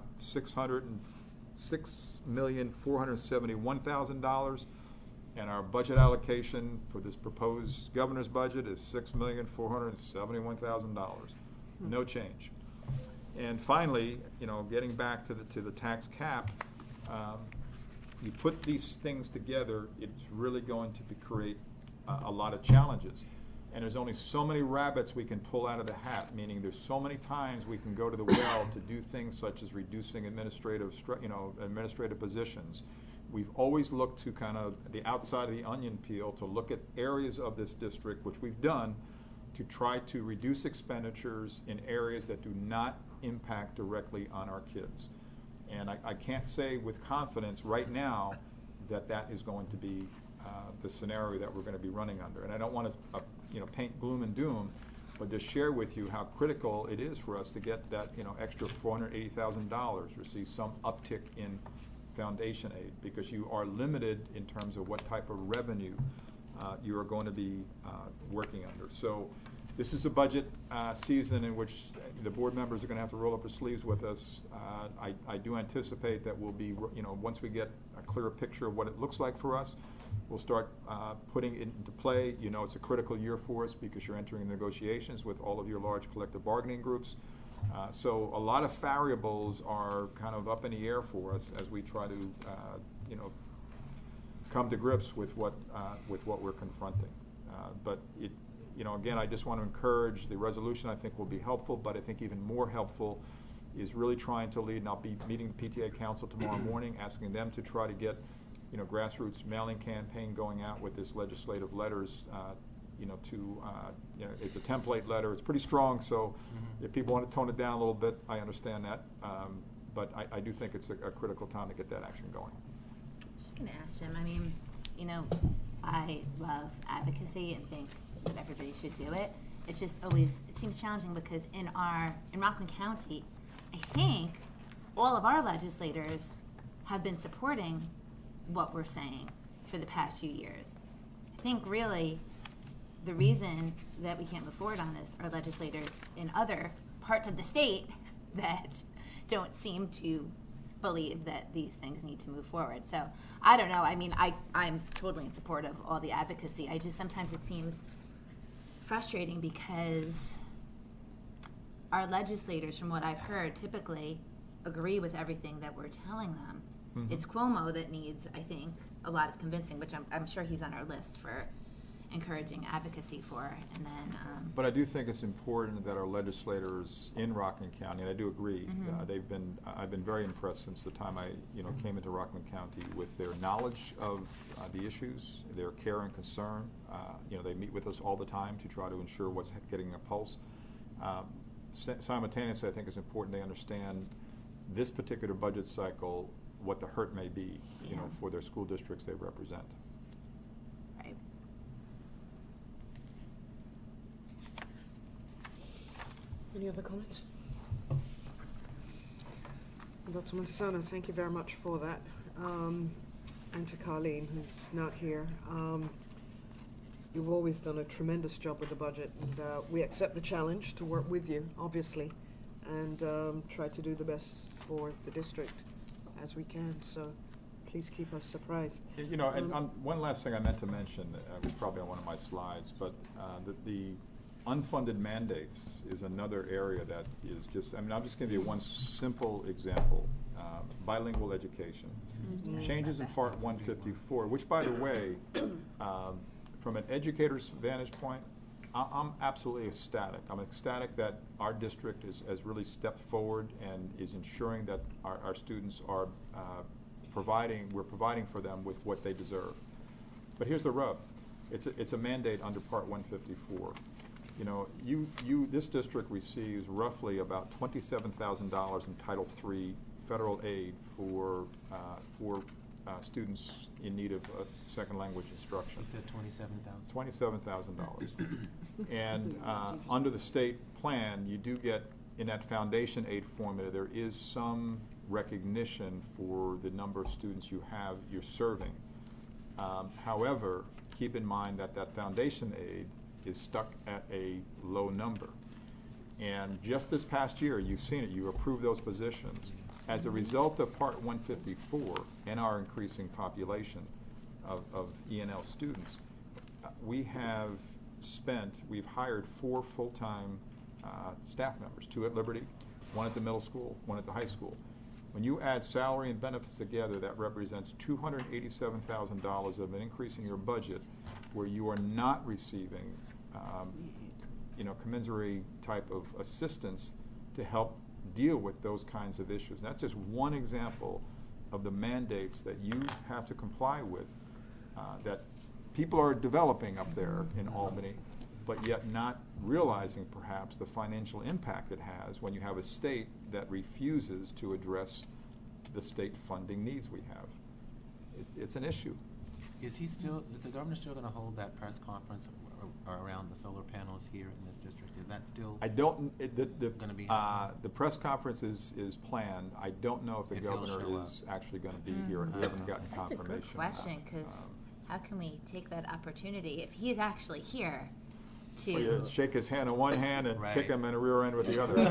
$6,471,000, and our budget allocation for this proposed governor's budget is $6,471,000. No change. And finally, getting back to the tax cap, you put these things together, it's really going to create a lot of challenges. And there's only so many rabbits we can pull out of the hat, meaning there's so many times we can go to the well to do things such as reducing administrative positions. We've always looked to kind of the outside of the onion peel to look at areas of this district, which we've done, to try to reduce expenditures in areas that do not impact directly on our kids. And I can't say with confidence right now that that is going to be the scenario that we're going to be running under. And I don't want to paint gloom and doom, but just share with you how critical it is for us to get that extra $480,000, receive some uptick in foundation aid, because you are limited in terms of what type of revenue you are going to be working under. So this is a budget season in which the board members are going to have to roll up their sleeves with us. I do anticipate that we'll be, once we get a clearer picture of what it looks like for us, we'll start putting it into play. It's a critical year for us because you're entering negotiations with all of your large collective bargaining groups. So a lot of variables are kind of up in the air for us as we try to, come to grips with what we're confronting. But again, I just want to encourage the resolution. I think will be helpful, but I think even more helpful is really trying to lead, and I'll be meeting the PTA Council tomorrow morning, asking them to try to get, grassroots mailing campaign going out with this legislative letters, it's a template letter. It's pretty strong, so if people want to tone it down a little bit, I understand that. But I do think it's a critical time to get that action going. I was just going to ask Jim, I love advocacy and think that everybody should do it. It's just always, it seems challenging because in Rockland County, I think all of our legislators have been supporting what we're saying for the past few years. I think really the reason that we can't move forward on this are legislators in other parts of the state that don't seem to believe that these things need to move forward. So I don't know. I'm totally in support of all the advocacy. I just sometimes it seems frustrating because our legislators, from what I've heard, typically agree with everything that we're telling them. Mm-hmm. It's Cuomo that needs, I think, a lot of convincing, which I'm sure he's on our list for encouraging advocacy for. And then, but I do think it's important that our legislators in Rockland County, and I do agree, I've been very impressed since the time I came into Rockland County with their knowledge of the issues, their care and concern. They meet with us all the time to try to ensure what's getting a pulse. Simultaneously, I think it's important they understand this particular budget cycle, what the hurt may be, for their school districts they represent. Right. Any other comments? Dr. Montesano, thank you very much for that. And to Carleen, who's not here. You've always done a tremendous job with the budget, and we accept the challenge to work with you, obviously, and try to do the best for the district as we can. So please keep us surprised. And one last thing I meant to mention, was probably on one of my slides, but the unfunded mandates is another area that is just, I'm just going to give you one simple example. Bilingual education. Changes in Part 154, which, by the way, from an educator's vantage point, I'm absolutely ecstatic. I'm ecstatic that our district has really stepped forward and is ensuring that our students are we're providing for them with what they deserve. But here's the rub. It's a mandate under Part 154. This district receives roughly about $27,000 in Title III federal aid for students in need of second language instruction. You said $27,000. $27,000. And under the state plan, you do get, in that foundation aid formula, there is some recognition for the number of students you're serving. However, keep in mind that foundation aid is stuck at a low number. And just this past year, you've seen it, you approved those positions. As a result of Part 154 and our increasing population of ENL students, we've hired 4 full-time staff members, 2 at Liberty, 1 at the middle school, 1 at the high school. When you add salary and benefits together, that represents $287,000 of an increase in your budget where you are not receiving commensurate type of assistance to help deal with those kinds of issues. And that's just one example of the mandates that you have to comply with that people are developing up there in Albany. but yet not realizing perhaps the financial impact it has when you have a state that refuses to address the state funding needs we have. It's an issue. Is the governor still going to hold that press conference around the solar panels here in this district? Is that still? I don't, gonna be the press conference is planned. I don't know if the If he'll governor show is actually going to be here, and we haven't gotten That's a confirmation. good question, because how can we take that opportunity if he is actually here to? Well, you shake his hand in one hand and Right. kick him in the rear end with the other.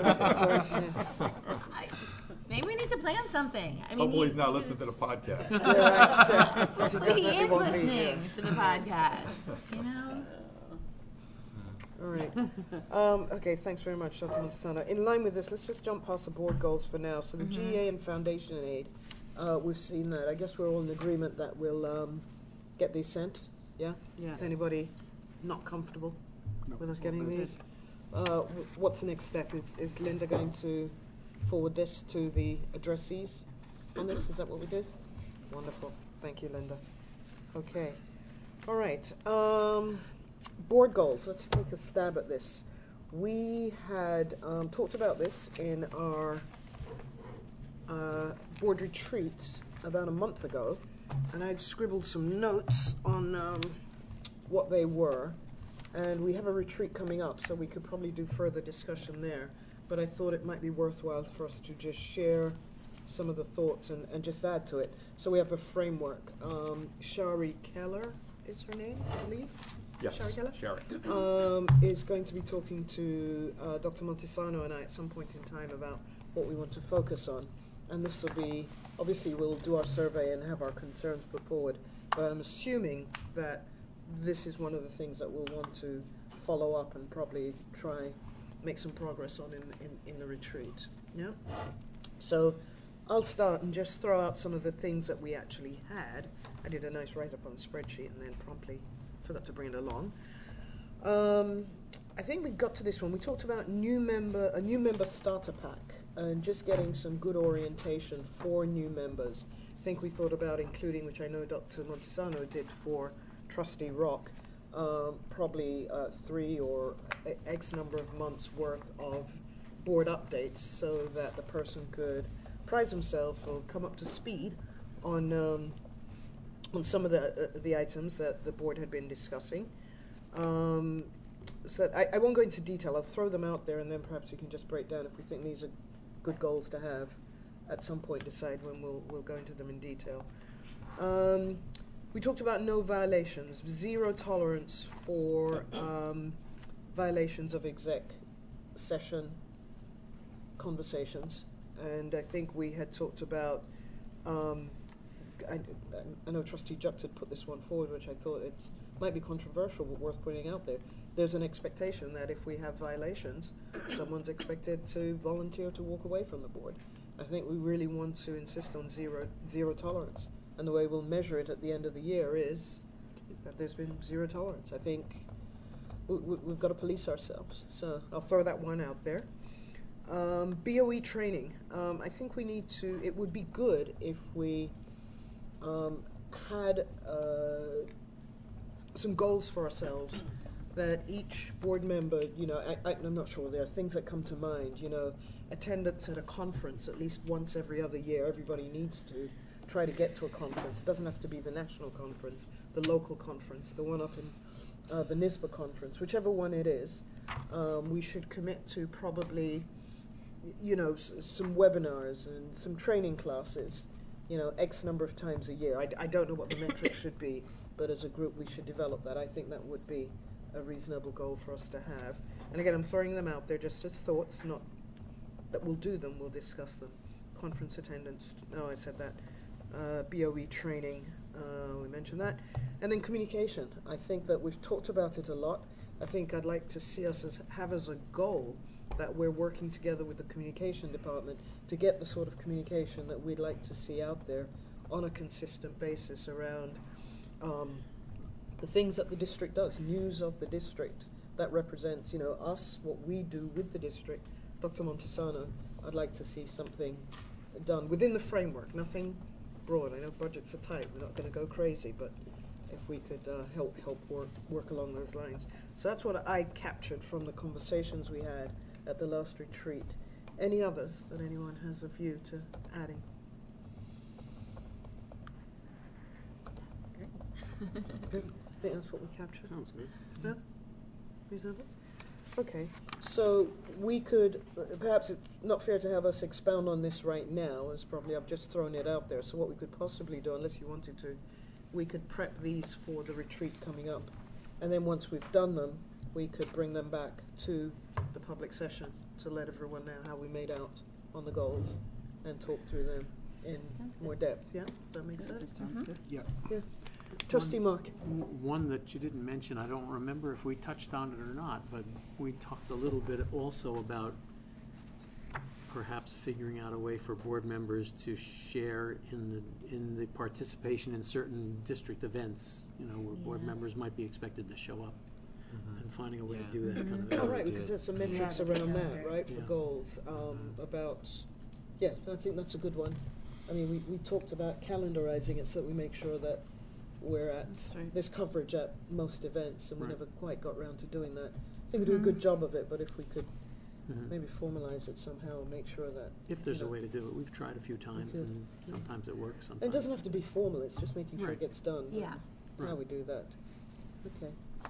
Maybe we need to plan something. I mean, Hopefully he's not listening to the podcast. He is listening to the podcast, you know? All right. Okay, thanks very much, Dr. Montesano. In line with this, let's just jump past the board goals for now. So the GA and foundation aid, we've seen that. I guess we're all in agreement that we'll get these sent. Yeah? Yeah. Is anybody not comfortable No. with us getting Good. these? What's the next step? Is Linda going to forward this to the addressees on this? Is that what we do? Wonderful. Thank you, Linda. Okay. All right. Board goals. Let's take a stab at this. We had talked about this in our board retreat about a month ago, and I'd scribbled some notes on what they were. And we have a retreat coming up, so we could probably do further discussion there. But I thought it might be worthwhile for us to just share some of the thoughts and just add to it. So we have a framework. Shari Keller is her name, I believe? Yes, Shari Keller? Shari. Is going to be talking to Dr. Montesano and I at some point in time about what we want to focus on. And this will be, obviously we'll do our survey and have our concerns put forward, but I'm assuming that this is one of the things that we'll want to follow up and probably try make some progress on in the retreat. Yeah? So I'll start and just throw out some of the things that we actually had. I did a nice write-up on a spreadsheet and then promptly forgot to bring it along. I think we got to this one. We talked about a new member starter pack and just getting some good orientation for new members. I think we thought about including, which I know Dr. Montesano did for Trustee Rock, probably 3 or X number of months worth of board updates so that the person could prize himself or come up to speed on some of the items that the board had been discussing. So I won't go into detail. I'll throw them out there, and then perhaps we can just break down if we think these are good goals to have. At some point, decide when we'll go into them in detail. We talked about no violations, 0 tolerance for violations of exec session conversations, and I think we had talked about. I know Trustee Juxt had put this one forward, which I thought it might be controversial, but worth putting out there. There's an expectation that if we have violations, someone's expected to volunteer to walk away from the board. I think we really want to insist on zero tolerance. And the way we'll measure it at the end of the year is that there's been 0 tolerance. I think we've got to police ourselves. So I'll throw that one out there. BOE training. I think we need to, it would be good if we had some goals for ourselves that each board member, you know, I'm not sure, there are things that come to mind, you know, attendance at a conference at least once every other year. Everybody needs to try to get to a conference. It doesn't have to be the national conference, the local conference, the one up in the NISBA conference, whichever one it is. We should commit to probably, you know, some webinars and some training classes, you know, X number of times a year. I don't know what the metric should be, but as a group we should develop that. I think that would be a reasonable goal for us to have. And again, I'm throwing them out there just as thoughts, not that we'll do them, we'll discuss them. Conference attendance, no, I said that. BOE training, we mentioned that. And then communication. I think that we've talked about it a lot. I think I'd like to see us have as a goal that we're working together with the communication department to get the sort of communication that we'd like to see out there on a consistent basis around the things that the district does, news of the district that represents, you know, us, what we do with the district. Dr. Montesano, I'd like to see something done within the framework, nothing broad. I know budgets are tight, we're not going to go crazy, but if we could help work along those lines. So that's what I captured from the conversations we had at the last retreat. Any others that anyone has a view to adding? That's Good. I think that's what we captured. Sounds good. Yeah? Reasonable? Okay, so we could, perhaps it's not fair to have us expound on this right now, as probably I've just thrown it out there. So what we could possibly do, unless you wanted to, we could prep these for the retreat coming up. And then once we've done them, we could bring them back to the public session to let everyone know how we made out on the goals and talk through them in more depth. Yeah? Does that make sense? That sounds good. Yeah. Yeah. Trustee Mark. One that you didn't mention, I don't remember if we touched on it or not, but we talked a little bit also about perhaps figuring out a way for board members to share in the participation in certain district events, you know, where board members might be expected to show up, and finding a way to do that kind of thing. Oh, right, we could set some metrics Yeah, around yeah. that, right, for Yeah. goals, about, yeah, I think that's a good one. I mean, we talked about calendarizing it so that we make sure that we're at, That's right. there's coverage at most events, and we Right. never quite got around to doing that. I think we do a good job of it, but if we could Mhm. maybe formalize it somehow and make sure that. If there's you a know, way to do it. We've tried a few times, Good. and sometimes it works, sometimes. And it doesn't have to be formal, it's just making sure it Right. gets done. Yeah. How Right. we do that. Okay.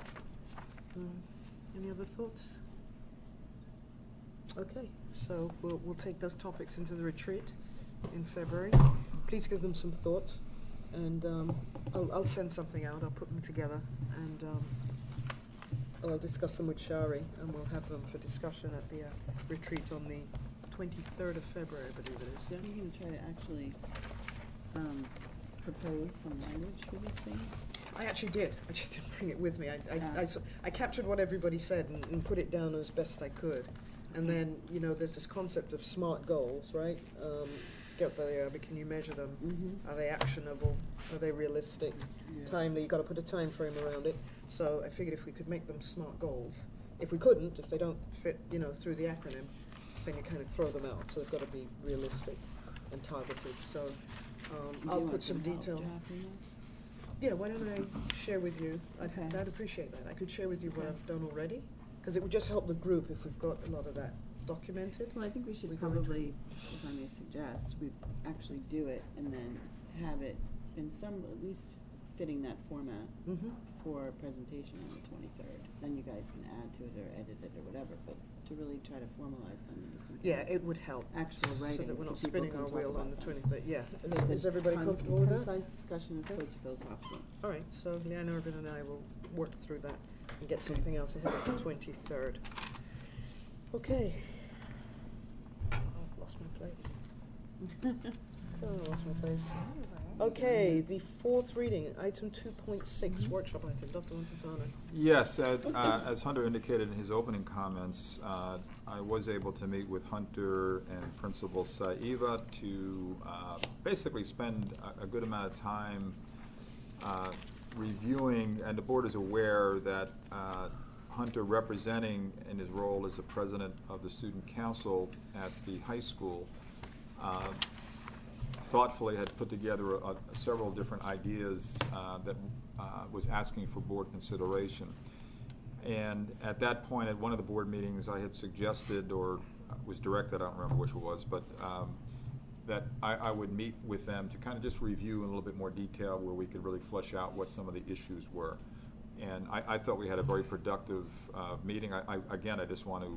Any other thoughts? Okay, so we'll take those topics into the retreat in February. Please give them some thought, and I'll send something out. I'll put them together, and I'll discuss them with Shari, and we'll have them for discussion at the retreat on the 23rd of February, I believe it is. Yeah. Are you going to try to actually propose some language for these things? I actually did. I just didn't bring it with me. Ah. I captured what everybody said and put it down as best I could. And then, you know, there's this concept of SMART goals, right? Get what they are, but can you measure them? Mm-hmm. Are they actionable? Are they realistic? Yeah. Timely? You've got to put a time frame around it. So I figured if we could make them SMART goals. If we couldn't, if they don't fit, you know, through the acronym, then you kind of throw them out. So they've got to be realistic and targeted. So Do I'll you want put some help detail. drafting those? Yeah, why don't I share with you? Okay. I'd appreciate that. I could share with you what Okay. I've done already, because it would just help the group if we've got a lot of that documented. Well, I think we should We go into- probably, if I may suggest, we actually do it and then have it in some, at least fitting that format Mm-hmm. for a presentation on the 23rd. Then you guys can add to it or edit it or whatever, but to really try to formalize them into some Yeah, kind it would help. of actual So writing that we're not people spinning can our talk wheel about on the them. 23rd. Yeah. So it's Is a everybody con- comfortable with that? Concise discussion as opposed to philosophical. All right, so Leanna, Urban, and I will work through that and get something else ahead of the 23rd. Okay. Oh, I've lost my place. So I lost my place. Okay, the fourth reading, item 2.6, workshop item. Dr. Montesano. Yes, as Hunter indicated in his opening comments, I was able to meet with Hunter and Principal Saiva to basically spend a good amount of time reviewing, and the board is aware that Hunter, representing in his role as the president of the student council at the high school, thoughtfully had put together several different ideas that was asking for board consideration. And at that point, at one of the board meetings, I had suggested, or was directed, I don't remember which it was, but that I would meet with them to kind of just review in a little bit more detail where we could really flesh out what some of the issues were. And I thought we had a very productive meeting. Again, I just want to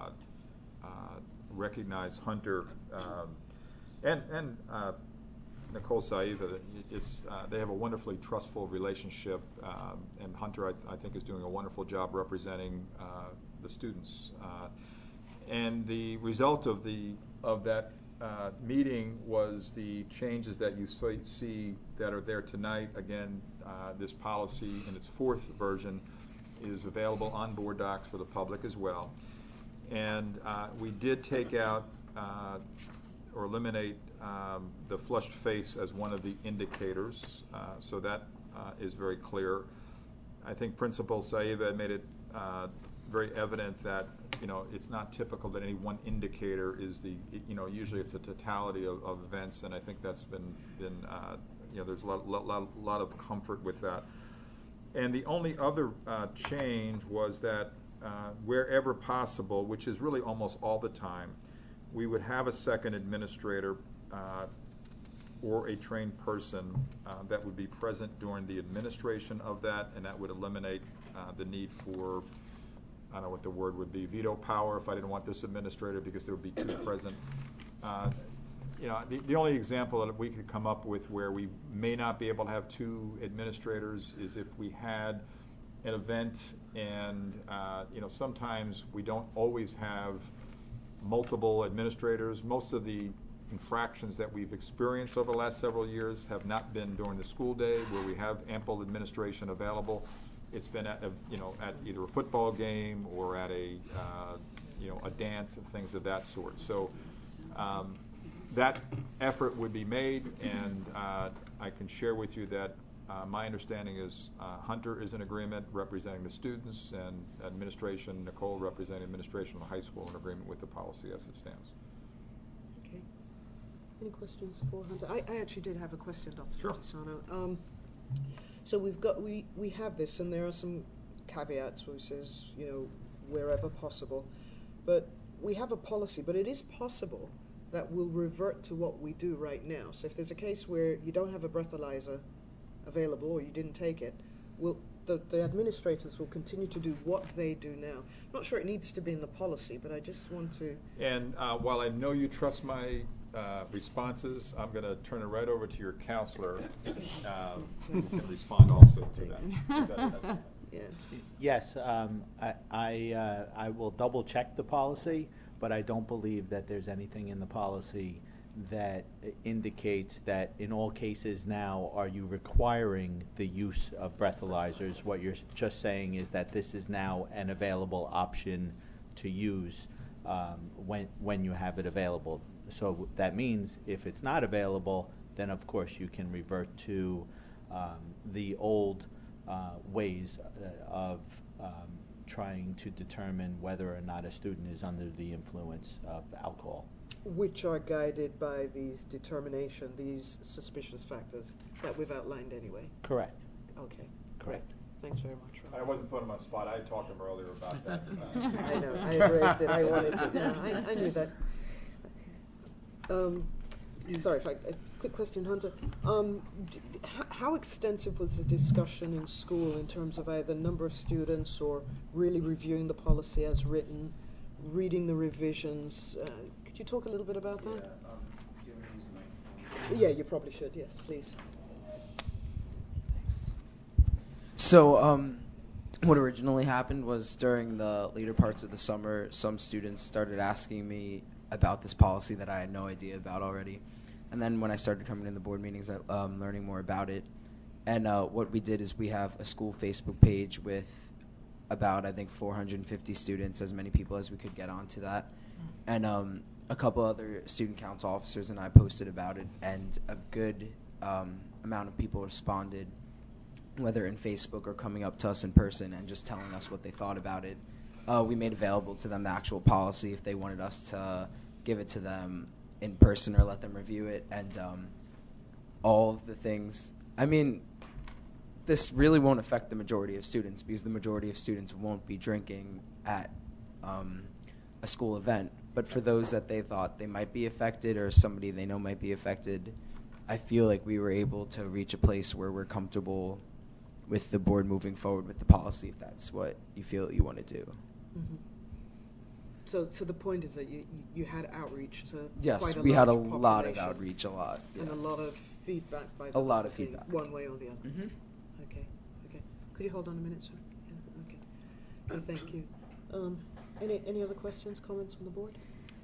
recognize Hunter and Nicole Saiva. They have a wonderfully trustful relationship, and Hunter, I think, is doing a wonderful job representing the students. And the result of that meeting was the changes that you see that are there tonight. Again, this policy in its fourth version is available on board docs for the public as well. And we did take out or eliminate the flushed face as one of the indicators, so that is very clear. I think Principal Saiva made it very evident that, you know, it's not typical that any one indicator is the, you know, usually it's a totality of events, and I think that's been you know, there's a lot of comfort with that. And the only other change was that wherever possible, which is really almost all the time, we would have a second administrator or a trained person that would be present during the administration of that, and that would eliminate the need for, I don't know what the word would be, veto power if I didn't want this administrator because there would be two present. You know, the only example that we could come up with where we may not be able to have two administrators is if we had an event and, you know, sometimes we don't always have multiple administrators. Most of the infractions that we've experienced over the last several years have not been during the school day where we have ample administration available. It's been at, you know, at either a football game or at a, you know, a dance and things of that sort. So that effort would be made, and I can share with you that my understanding is Hunter is in agreement representing the students, and administration, Nicole representing administration of the high school, in agreement with the policy as it stands. Okay. Any questions for Hunter? I actually did have a question, Dr. Sure. Montesano. So we have this, and there are some caveats where it says, you know, wherever possible, but we have a policy, but it is possible that we'll revert to what we do right now. So if there's a case where you don't have a breathalyzer available or you didn't take it, the administrators will continue to do what they do now. I'm not sure it needs to be in the policy, but I just want to... And while I know you trust my responses, I'm going to turn it right over to your counselor who can respond also to that. Yeah. Yes, I will double check the policy, but I don't believe that there's anything in the policy that indicates that in all cases now are you requiring the use of breathalyzers. What you're just saying is that this is now an available option to use when you have it available. So that means if it's not available, then of course you can revert to the old ways of trying to determine whether or not a student is under the influence of alcohol. Which are guided by these these suspicious factors that we've outlined anyway. Correct. Okay. Correct. Thanks very much, Rob. I wasn't putting him on the spot. I talked to him earlier about that. I know. I had raised it. I wanted to. Yeah, I knew that. Sorry, a quick question, Hunter. How extensive was the discussion in school in terms of either number of students or really reviewing the policy as written, reading the revisions? Could you talk a little bit about that? Yeah, do you want me to use the microphone? Yeah, you probably should. Yes, please. Thanks. So, what originally happened was during the later parts of the summer, some students started asking me about this policy that I had no idea about already. And then when I started coming in the board meetings, learning more about it. And what we did is we have a school Facebook page with about, I think, 450 students, as many people as we could get onto that. And a couple other student council officers and I posted about it, and a good amount of people responded, whether in Facebook or coming up to us in person and just telling us what they thought about it. We made available to them the actual policy if they wanted us to give it to them in person or let them review it, and all of the things. I mean, this really won't affect the majority of students because the majority of students won't be drinking at a school event. But for those that they thought they might be affected or somebody they know might be affected, I feel like we were able to reach a place where we're comfortable with the board moving forward with the policy if that's what you feel you want to do. Mm-hmm. So the point is that you had outreach to Yes, quite a we had a large lot of population outreach, a lot. and Yeah. a lot of feedback by the A lot of public in feedback. one way or the other. Mm-hmm. Okay. Could you hold on a minute, sir? Yeah, okay. Thank you. Any other questions, comments from the board?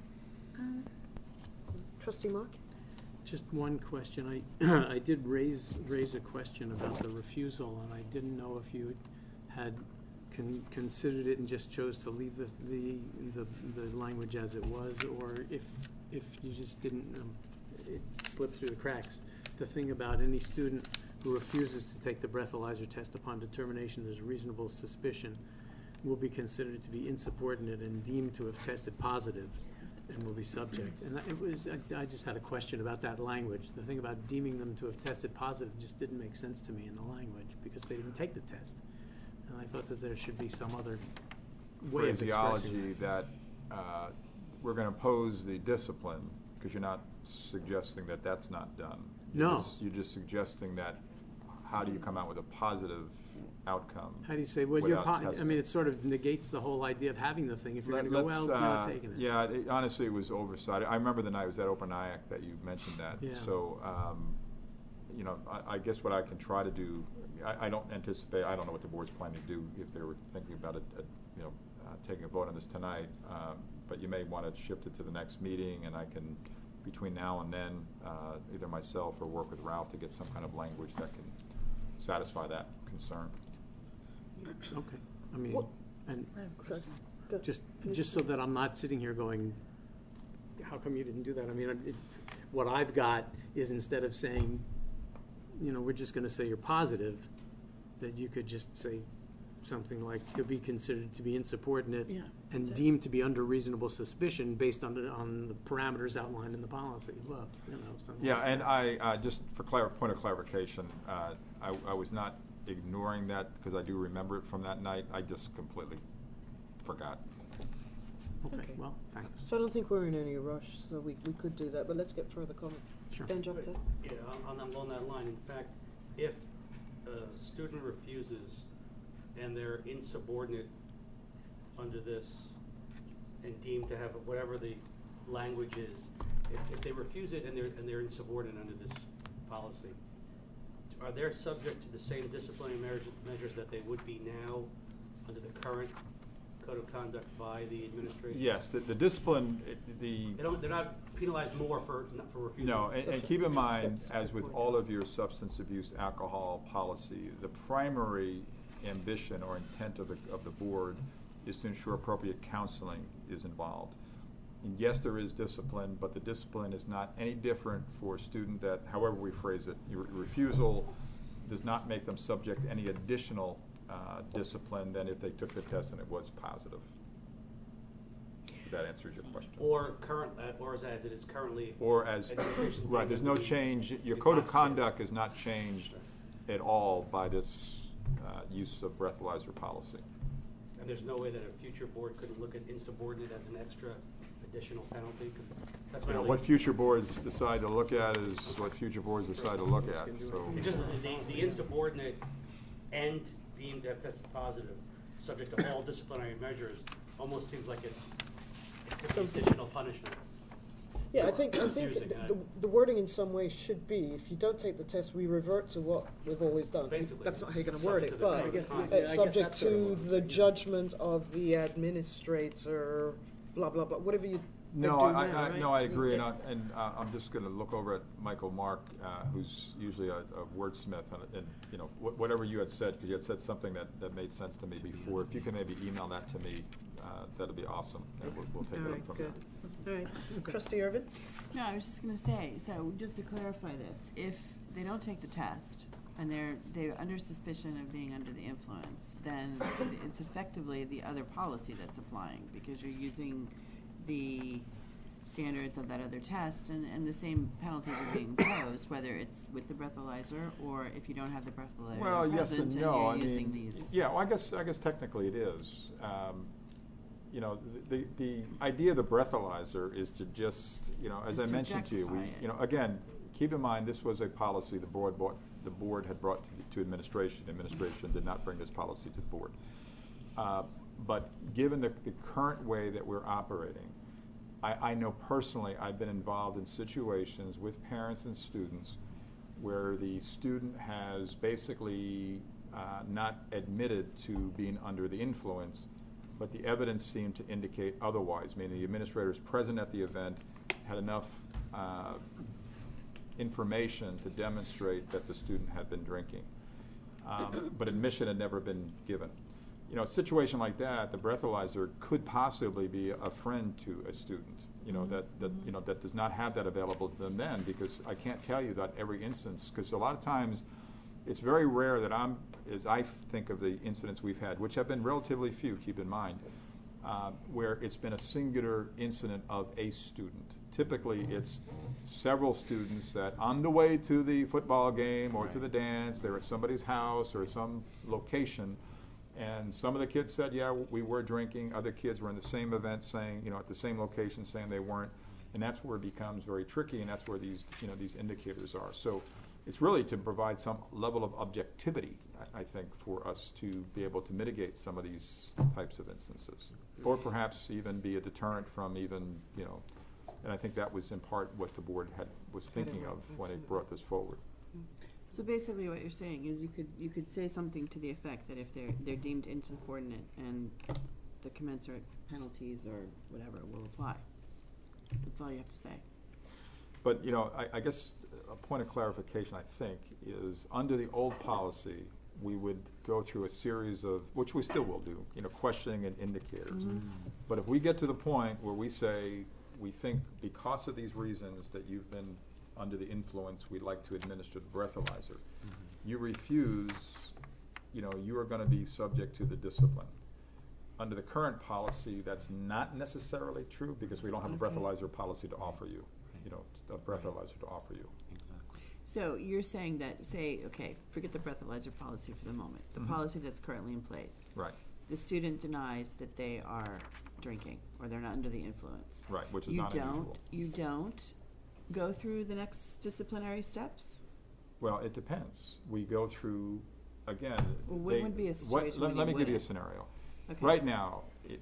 Trustee Mark? Just one question. I did raise a question about the refusal, and I didn't know if you had considered it and just chose to leave the language as it was, or if you just didn't it slipped through the cracks. The thing about any student who refuses to take the breathalyzer test upon determination there's reasonable suspicion will be considered to be insubordinate and deemed to have tested positive. and will be subject. And I just had a question about that language. The thing about deeming them to have tested positive just didn't make sense to me in the language because they didn't take the test. And I thought that there should be some other way of expressing phraseology that we're going to impose the discipline, because you're not suggesting that that's not done. No. You're just suggesting that how do you come out with a positive outcome? How do you say, well, without I testing? mean, it sort of negates the whole idea of having the thing if you're going to go, well, you're not taking it. Yeah, honestly, it was oversight. I remember the night it was at Open IAC that you mentioned that. Yeah. So, you know, I guess what I can try to do, I don't anticipate, I don't know what the board's planning to do if they were thinking about you know, taking a vote on this tonight. But you may want to shift it to the next meeting, and I can, between now and then, either myself or work with Ralph to get some kind of language that can satisfy that concern. Okay. I mean, Well- and Go. just so that I'm not sitting here going, how come you didn't do that? I mean, what I've got is instead of saying, you know, we're just going to say you're positive, that you could just say something like could be considered to be insubordinate and deemed to be under reasonable suspicion based on the parameters outlined in the policy above. You know, something Yeah, like and that. I just for point of clarification, I was not ignoring that because I do remember it from that night. I just completely forgot. Okay, Okay. well, thanks. So I don't think we're in any rush, so we could do that, but let's get further comments. Sure. Ben Jopta? Yeah, along that line, in fact, if a student refuses and they're insubordinate under this and deemed to have whatever the language is, if they refuse it and they're insubordinate under this policy, are they subject to the same disciplinary measures that they would be now under the current code of conduct by the administration? Yes, the discipline, They're not penalized more for refusing. No, and keep in mind, as with all of your substance abuse alcohol policy, the primary ambition or intent of the board is to ensure appropriate counseling is involved. And yes, there is discipline, but the discipline is not any different for a student that, however we phrase it, your refusal does not make them subject to any additional discipline than if they took the test and it was positive. If that answers your question. Or as it is currently. Or as, administration right, there's no change, your code of conduct is not changed at all by this use of breathalyzer policy. And there's no way that a future board could look at insubordinate as an extra additional penalty? That's my only. What future boards decide to look at is what future boards decide to look at, so. It's just the insubordinate and deemed to have tested positive, subject to all disciplinary measures, almost seems like it's an additional punishment. Yeah, I think Confusing, the wording in some ways should be, if you don't take the test, we revert to what we've always done. Basically, That's not how you're gonna word subject it, to the but code of it's conduct. I guess subject that's sort of to what the we do. judgment of the administrator, blah, blah, blah, whatever you they No, do I now, right? no, I agree, and I'm just gonna look over at Michael Mark, who's usually a wordsmith, and you know, whatever you had said, because you had said something that made sense to me before, if you can maybe email that to me, that'd be awesome, and we'll take All it right, up from good. there. All right, Trustee Irvin? No, I was just gonna say, so just to clarify this, if they don't take the test and they're under suspicion of being under the influence, then it's effectively the other policy that's applying, because you're using the standards of that other test, and the same penalties are being imposed, whether it's with the breathalyzer or if you don't have the breathalyzer Well, yes and present no, I and you're using mean, these. yeah, well, I guess technically it is. You know, the idea of the breathalyzer is to just, you know, as I Is to mentioned to you, rectify it. you know, again, keep in mind, this was a policy the board had brought to administration. Administration did not bring this policy to the board. But given the current way that we're operating, I know personally I've been involved in situations with parents and students where the student has basically not admitted to being under the influence, but the evidence seemed to indicate otherwise, meaning the administrators present at the event had enough information to demonstrate that the student had been drinking, but admission had never been given. You know, a situation like that, the breathalyzer could possibly be a friend to a student, you know, that does not have that available to them then, because I can't tell you that every instance, because a lot of times it's very rare that as I think of the incidents we've had, which have been relatively few, keep in mind, where it's been a singular incident of a student. Typically, it's several students that on the way to the football game or to the dance, they're at somebody's house or some location, and some of the kids said, yeah, we were drinking. Other kids were in the same event saying, at the same location saying they weren't. And that's where it becomes very tricky, and that's where these indicators are. So it's really to provide some level of objectivity, I think, for us to be able to mitigate some of these types of instances. Or perhaps even be a deterrent from even, and I think that was in part what the board was thinking of when it brought this forward. So basically what you're saying is you could say something to the effect that if they're deemed insubordinate and the commensurate penalties or whatever will apply. That's all you have to say. But, I guess a point of clarification, I think, is under the old policy, we would go through a series of, which we still will do, questioning and indicators. Mm-hmm. But if we get to the point where we say, we think because of these reasons that you've been under the influence, we'd like to administer the breathalyzer. You refuse, you are going to be subject to the discipline. Under the current policy, that's not necessarily true because we don't have a breathalyzer policy to offer you, a breathalyzer to offer you. Exactly. So you're saying that, forget the breathalyzer policy for the moment. The policy that's currently in place. Right. The student denies that they are drinking or they're not under the influence. Right, which is not unusual. You don't go through the next disciplinary steps? Well, it depends. We go through, again. Well, what would be a situation when you let me give you a wouldn't? scenario. Okay. Right now,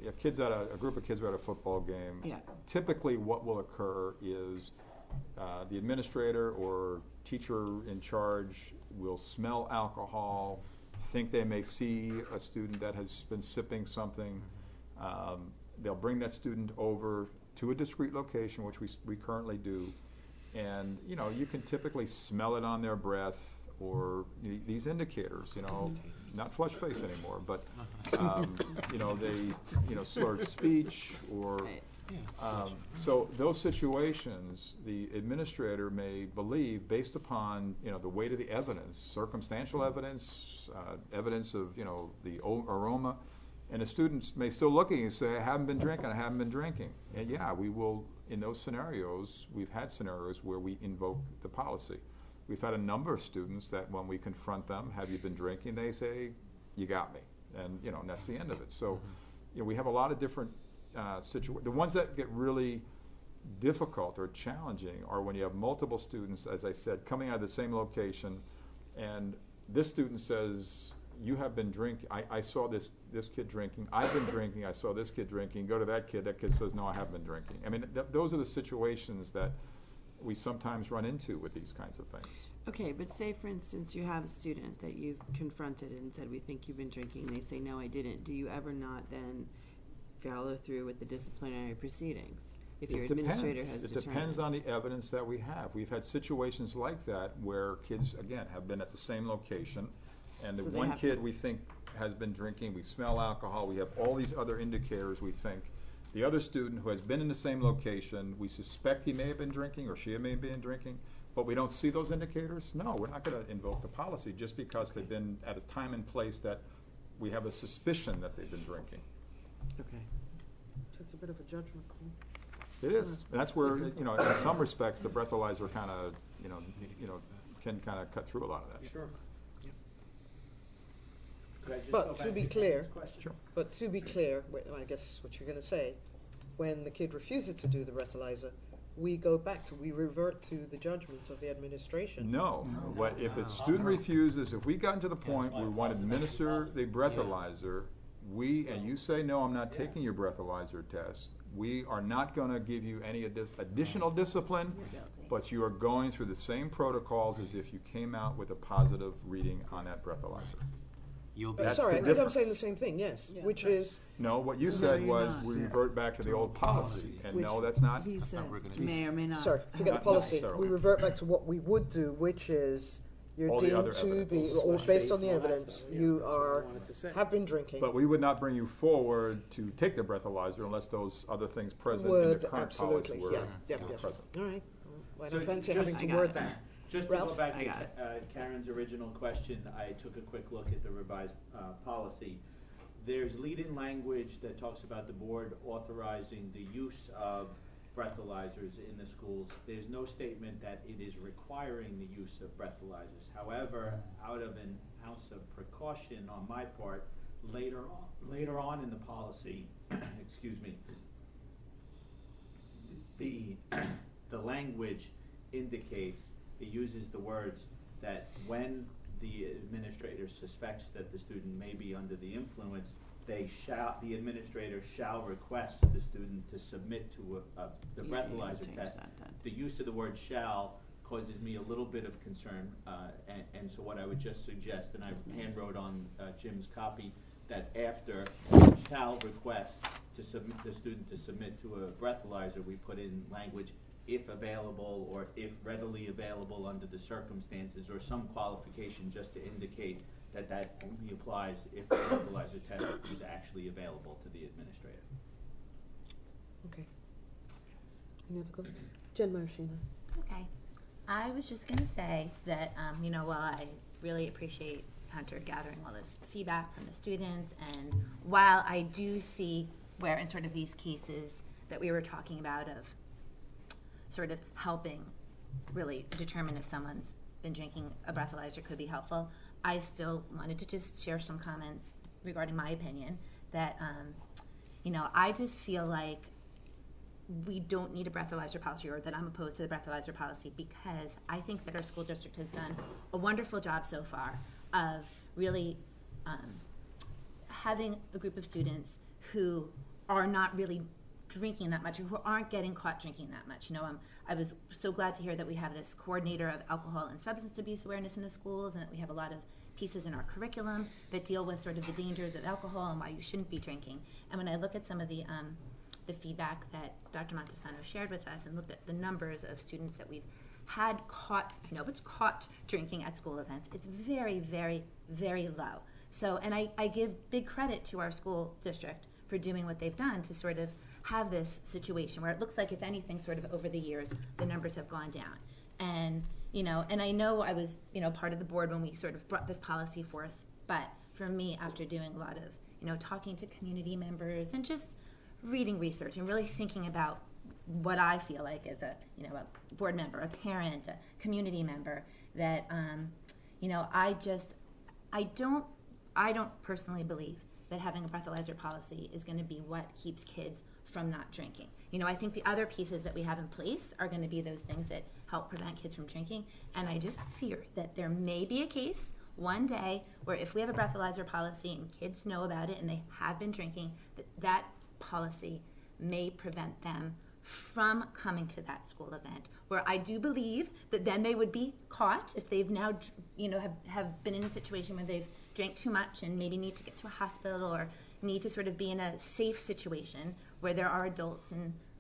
a group of kids are at a football game. Yeah. Typically, what will occur is the administrator or teacher in charge will smell alcohol, think they may see a student that has been sipping something. They'll bring that student over to a discrete location, which we currently do, and you can typically smell it on their breath or these indicators. Not flush face anymore, but they slurred speech or. So those situations, the administrator may believe, based upon the weight of the evidence, circumstantial evidence, evidence of the aroma, and the students may still looking and say, I haven't been drinking. And yeah, we will, in those scenarios, we've had scenarios where we invoke the policy. We've had a number of students that when we confront them, have you been drinking? They say, you got me. And that's the end of it. So we have a lot of different situations. The ones that get really difficult or challenging are when you have multiple students, as I said, coming out of the same location, and this student says, you have been drinking, I saw this kid drinking, I've been drinking, I saw this kid drinking, go to that kid says, no, I haven't been drinking. I mean, those are the situations that we sometimes run into with these kinds of things. Okay, but say, for instance, you have a student that you've confronted and said, we think you've been drinking, they say, no, I didn't. Do you ever not then follow through with the disciplinary proceedings? If your administrator has determined. It depends on the evidence that we have. We've had situations like that where kids, again, have been at the same location, and the one kid we think has been drinking, we smell alcohol, we have all these other indicators we think. The other student who has been in the same location, we suspect he may have been drinking or she may have been drinking, but we don't see those indicators. No, we're not going to invoke the policy just because they've been at a time and place that we have a suspicion that they've been drinking. Okay. It's a bit of a judgment call. It is. And that's where, in some respects, the breathalyzer kind of, can kind of cut through a lot of that. Sure. But to be clear, I guess what you're going to say, when the kid refuses to do the breathalyzer, we revert to the judgment of the administration. No. If a student refuses, if we gotten to the point where we want to administer the breathalyzer, and you say, no, I'm not taking your breathalyzer test, we are not going to give you any additional discipline, but you are going through the same protocols as if you came out with a positive reading on that breathalyzer. Sorry, I think I'm saying the same thing, yes, which is... No, what you said was we revert back to the old policy, and no, that's not... He said may or may not. Sorry, forget the policy. We revert back to what we would do, which is you're deemed to be, or based on the evidence, you have been drinking. But we would not bring you forward to take the breathalyzer unless those other things present in the current policy were present. All right. I don't fancy having to word that. Just to go back to Karen's original question, I took a quick look at the revised policy. there's lead-in language that talks about the board authorizing the use of breathalyzers in the schools. There's no statement that it is requiring the use of breathalyzers. However, out of an ounce of precaution on my part, later on in the policy, excuse me, the language indicates, it uses the words that when the administrator suspects that the student may be under the influence, the administrator shall request the student to submit to the breathalyzer test. The use of the word shall causes me a little bit of concern, and so what I would just suggest, and I hand wrote on Jim's copy, that after shall request to submit the student to submit to a breathalyzer, we put in language if available or if readily available under the circumstances, or some qualification just to indicate that that only applies if the breathalyzer test is actually available to the administrator. Okay. Any other comments? Jen Maraschino. Okay. I was just going to say that, while I really appreciate Hunter gathering all this feedback from the students, and while I do see where in sort of these cases that we were talking about of sort of helping really determine if someone's been drinking a breathalyzer could be helpful, I still wanted to just share some comments regarding my opinion that, I just feel like we don't need a breathalyzer policy, or that I'm opposed to the breathalyzer policy, because I think that our school district has done a wonderful job so far of really having a group of students who are not really drinking that much, or who aren't getting caught drinking that much. I was so glad to hear that we have this coordinator of alcohol and substance abuse awareness in the schools, and that we have a lot of pieces in our curriculum that deal with sort of the dangers of alcohol and why you shouldn't be drinking. And when I look at some of the feedback that Dr. Montesano shared with us, and looked at the numbers of students that we've had caught, caught drinking at school events, it's very, very, very low. So, and I give big credit to our school district for doing what they've done to sort of have this situation where it looks like, if anything, sort of over the years, the numbers have gone down. And, and I know I was, part of the board when we sort of brought this policy forth, but for me, after doing a lot of, talking to community members and just reading research and really thinking about what I feel like as a, a board member, a parent, a community member, that, I don't personally believe that having a breathalyzer policy is going to be what keeps kids from not drinking. I think the other pieces that we have in place are going to be those things that help prevent kids from drinking, and I just fear that there may be a case one day where, if we have a breathalyzer policy and kids know about it and they have been drinking, that policy may prevent them from coming to that school event, where I do believe that then they would be caught if they've now, have been in a situation where they've drank too much and maybe need to get to a hospital, or need to sort of be in a safe situation where there are adults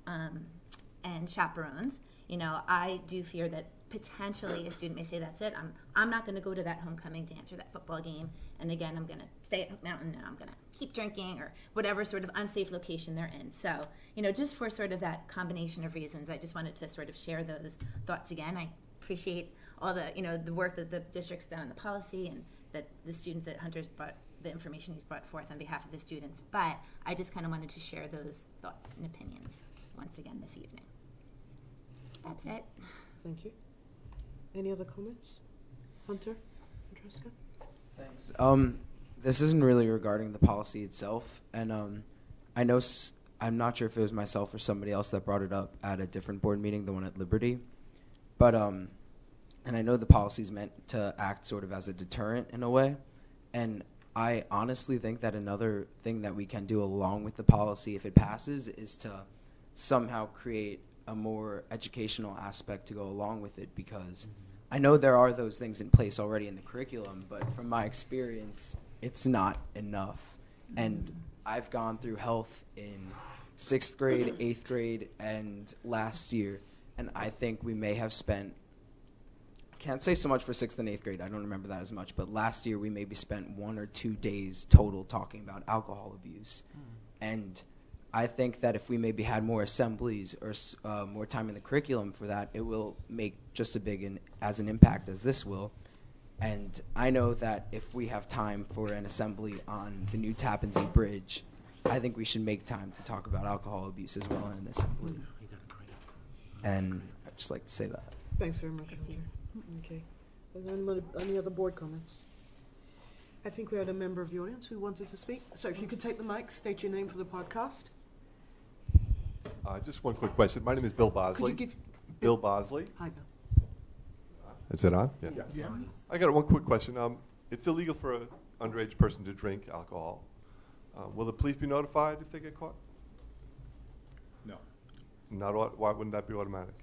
and chaperones. I do fear that potentially a student may say, that's it, I'm not going to go to that homecoming dance or that football game, and again, I'm going to stay at Hope Mountain and I'm going to keep drinking, or whatever sort of unsafe location they're in. So, just for sort of that combination of reasons, I just wanted to sort of share those thoughts again. I appreciate all the, the work that the district's done on the policy, and that the students that Hunter's brought, the information he's brought forth on behalf of the students. But I just kind of wanted to share those thoughts and opinions once again this evening. That's it. Thank you. Any other comments? Hunter? Andreska? Thanks. This isn't really regarding the policy itself, and I know I'm not sure if it was myself or somebody else that brought it up at a different board meeting, the one at Liberty, but and I know the policy is meant to act sort of as a deterrent in a way, and I honestly think that another thing that we can do along with the policy, if it passes, is to somehow create a more educational aspect to go along with it, because I know there are those things in place already in the curriculum, but from my experience, it's not enough. And I've gone through health in 6th grade, 8th grade, and last year, and I think we may have spent, can't say so much for 6th and 8th grade, I don't remember that as much, but last year we maybe spent 1 or 2 days total talking about alcohol abuse. And I think that if we maybe had more assemblies or more time in the curriculum for that, it will make just as big as an impact as this will. And I know that if we have time for an assembly on the new Tappan Zee Bridge, I think we should make time to talk about alcohol abuse as well in an assembly. And I'd just like to say that. Thanks very much, Roger. Okay. Is there any other board comments? I think we had a member of the audience who wanted to speak. So if you could take the mic, state your name for the podcast. Just one quick question. My name is Bill Bosley. Could you give Bill Bosley. Hi, Bill. Is it on? Yeah. I got one quick question. It's illegal for an underage person to drink alcohol. Will the police be notified if they get caught? No. Why wouldn't that be automatic?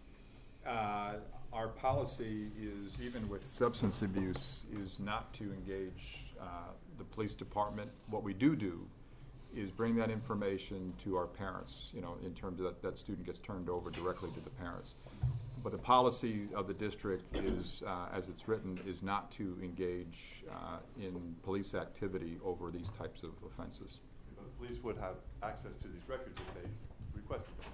Our policy is, even with substance abuse, is not to engage the police department. What we do is bring that information to our parents, in terms of that student gets turned over directly to the parents. But the policy of the district is, as it's written, is not to engage in police activity over these types of offenses. But the police would have access to these records if they requested them.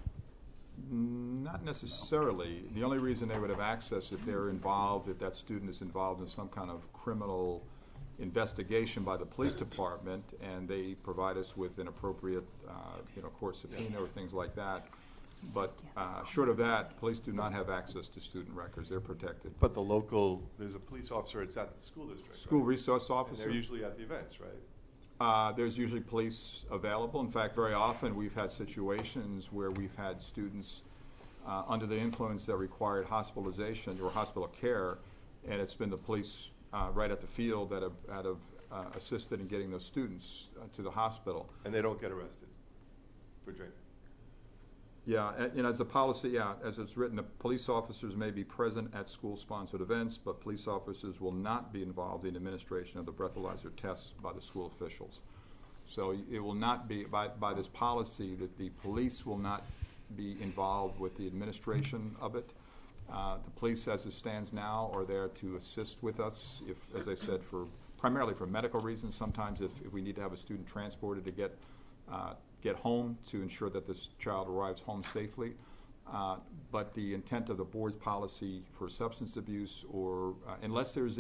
Not necessarily. The only reason they would have access if they're involved, if that student is involved in some kind of criminal investigation by the police department, and they provide us with an appropriate, court subpoena or things like that. But short of that, police do not have access to student records. They're protected. But there's a police officer at the school district. School right? resource officer. And they're usually at the events, right? There's usually police available. In fact, very often we've had situations where we've had students under the influence that required hospitalization or hospital care, and it's been the police right at the field that have assisted in getting those students to the hospital. And they don't get arrested for drinking? Yeah, and as a policy, as it's written, the police officers may be present at school-sponsored events, but police officers will not be involved in administration of the breathalyzer tests by the school officials. So it will not be, by this policy, that the police will not be involved with the administration of it. The police, as it stands now, are there to assist with us, if, as I said, primarily for medical reasons. Sometimes if we need to have a student transported to get home to ensure that this child arrives home safely. But the intent of the board's policy for substance abuse, or unless there's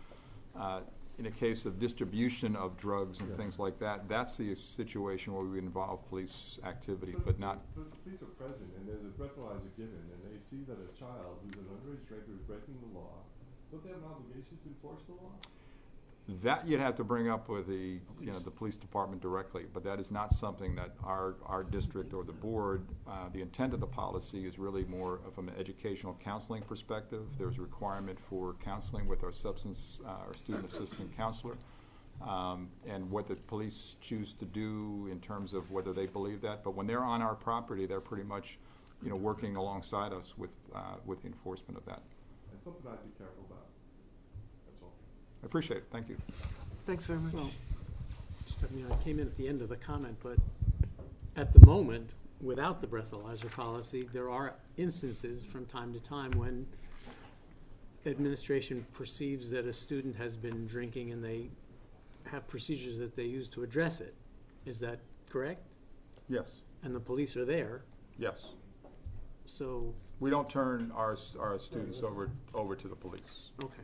in a case of distribution of drugs and things like that, that's the situation where we involve police activity, but not. But the police are present, and there's a breathalyzer given, and they see that a child who's an underage drinker is breaking the law. Don't they have an obligation to enforce the law? That you'd have to bring up with the police department directly, but that is not something that our district or the board, the intent of the policy is really more from an educational counseling perspective. There's a requirement for counseling with our student assistant counselor, and what the police choose to do in terms of whether they believe that. But when they're on our property, they're pretty much, working alongside us with the enforcement of that. And something I'd be careful about. I appreciate it. Thank you. Thanks very much. Well, I came in at the end of the comment, but at the moment, without the breathalyzer policy, there are instances from time to time when administration perceives that a student has been drinking and they have procedures that they use to address it. Is that correct? Yes. And the police are there. Yes. So we don't turn our students over to the police. Okay.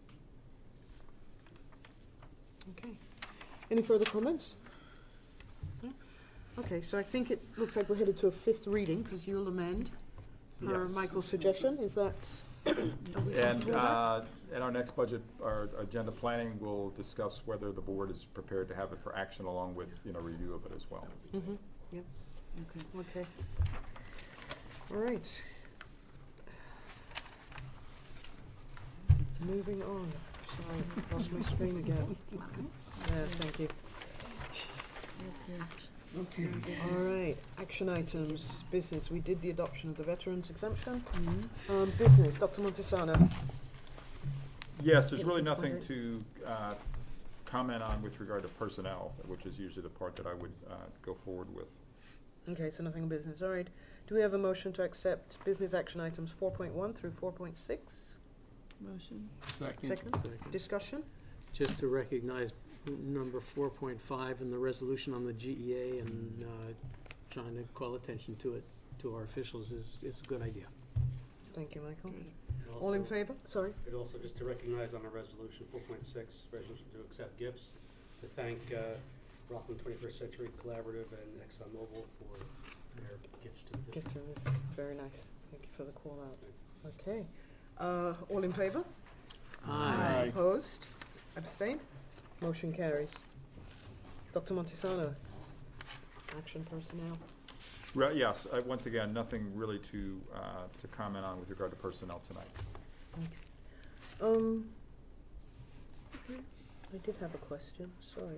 Okay. Any further comments? No? Okay, so I think it looks like we're headed to a fifth reading, because you'll amend per Yes. Michael's suggestion. Is that? And at our next budget, our agenda planning, we'll discuss whether the board is prepared to have it for action along with, review of it as well. Mm-hmm. Yep. Okay. All right. Moving on. Sorry, I lost my screen again. Thank you. Okay. All right, action items, business. We did the adoption of the veterans exemption. Business, Dr. Montesano. Yes, there's really nothing to comment on with regard to personnel, which is usually the part that I would go forward with. Okay, so nothing in business. All right. Do we have a motion to accept business action items 4.1 through 4.6? Motion. Second. Discussion? Just to recognize number 4.5 in the resolution on the GEA and trying to call attention to it to our officials is a good idea. Thank you, Michael. And All in also- favor? Sorry. And also just to recognize on our resolution 4.6, resolution to accept gifts, to thank Rockland 21st Century Collaborative and ExxonMobil for their gifts to the Get district. to it. Very nice. Thank you for the call out. Okay. All in favor? Aye. Opposed? Abstained? Motion carries. Dr. Montesano, action personnel. Right, yes, once again, nothing really to comment on with regard to personnel tonight. Okay, I did have a question, sorry.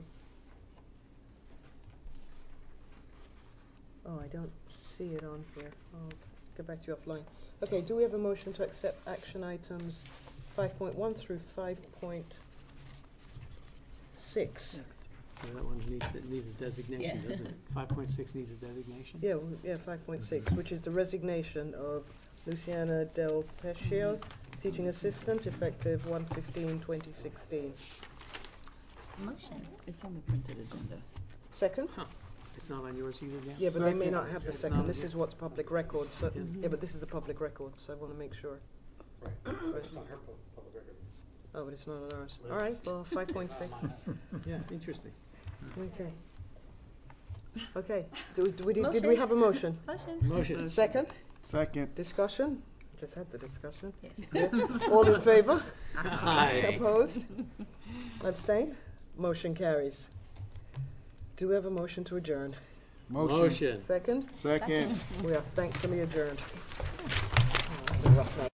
Oh, I don't see it on here. I'll get back to you offline. Okay, do we have a motion to accept action items 5.1 through 5.6? So that one needs a designation, doesn't it? 5.6 needs a designation? Yeah, 5.6, which is the resignation of Luciana Del Pescio, teaching assistant, effective 1/15/2016. Motion. It's on the printed agenda. Second? It's not on yours either, Dan? Yeah, but they may Second. not have the It's second. not This here. is what's public record, so, Mhm. yeah, but this is the public record, so I want to make sure. Right, but it's on her public record. Oh, but it's not on ours. All right, well, 5.6. Yeah, interesting. Okay. Okay, did we Motion. have a motion? Motion. Motion. Second? Second. Discussion? Just had the discussion. Yeah. All in favor? Aye. Opposed? Abstained? Motion carries. Do we have a motion to adjourn? Motion. Second? Second. We are thankfully adjourned. Oh, that's a rough night.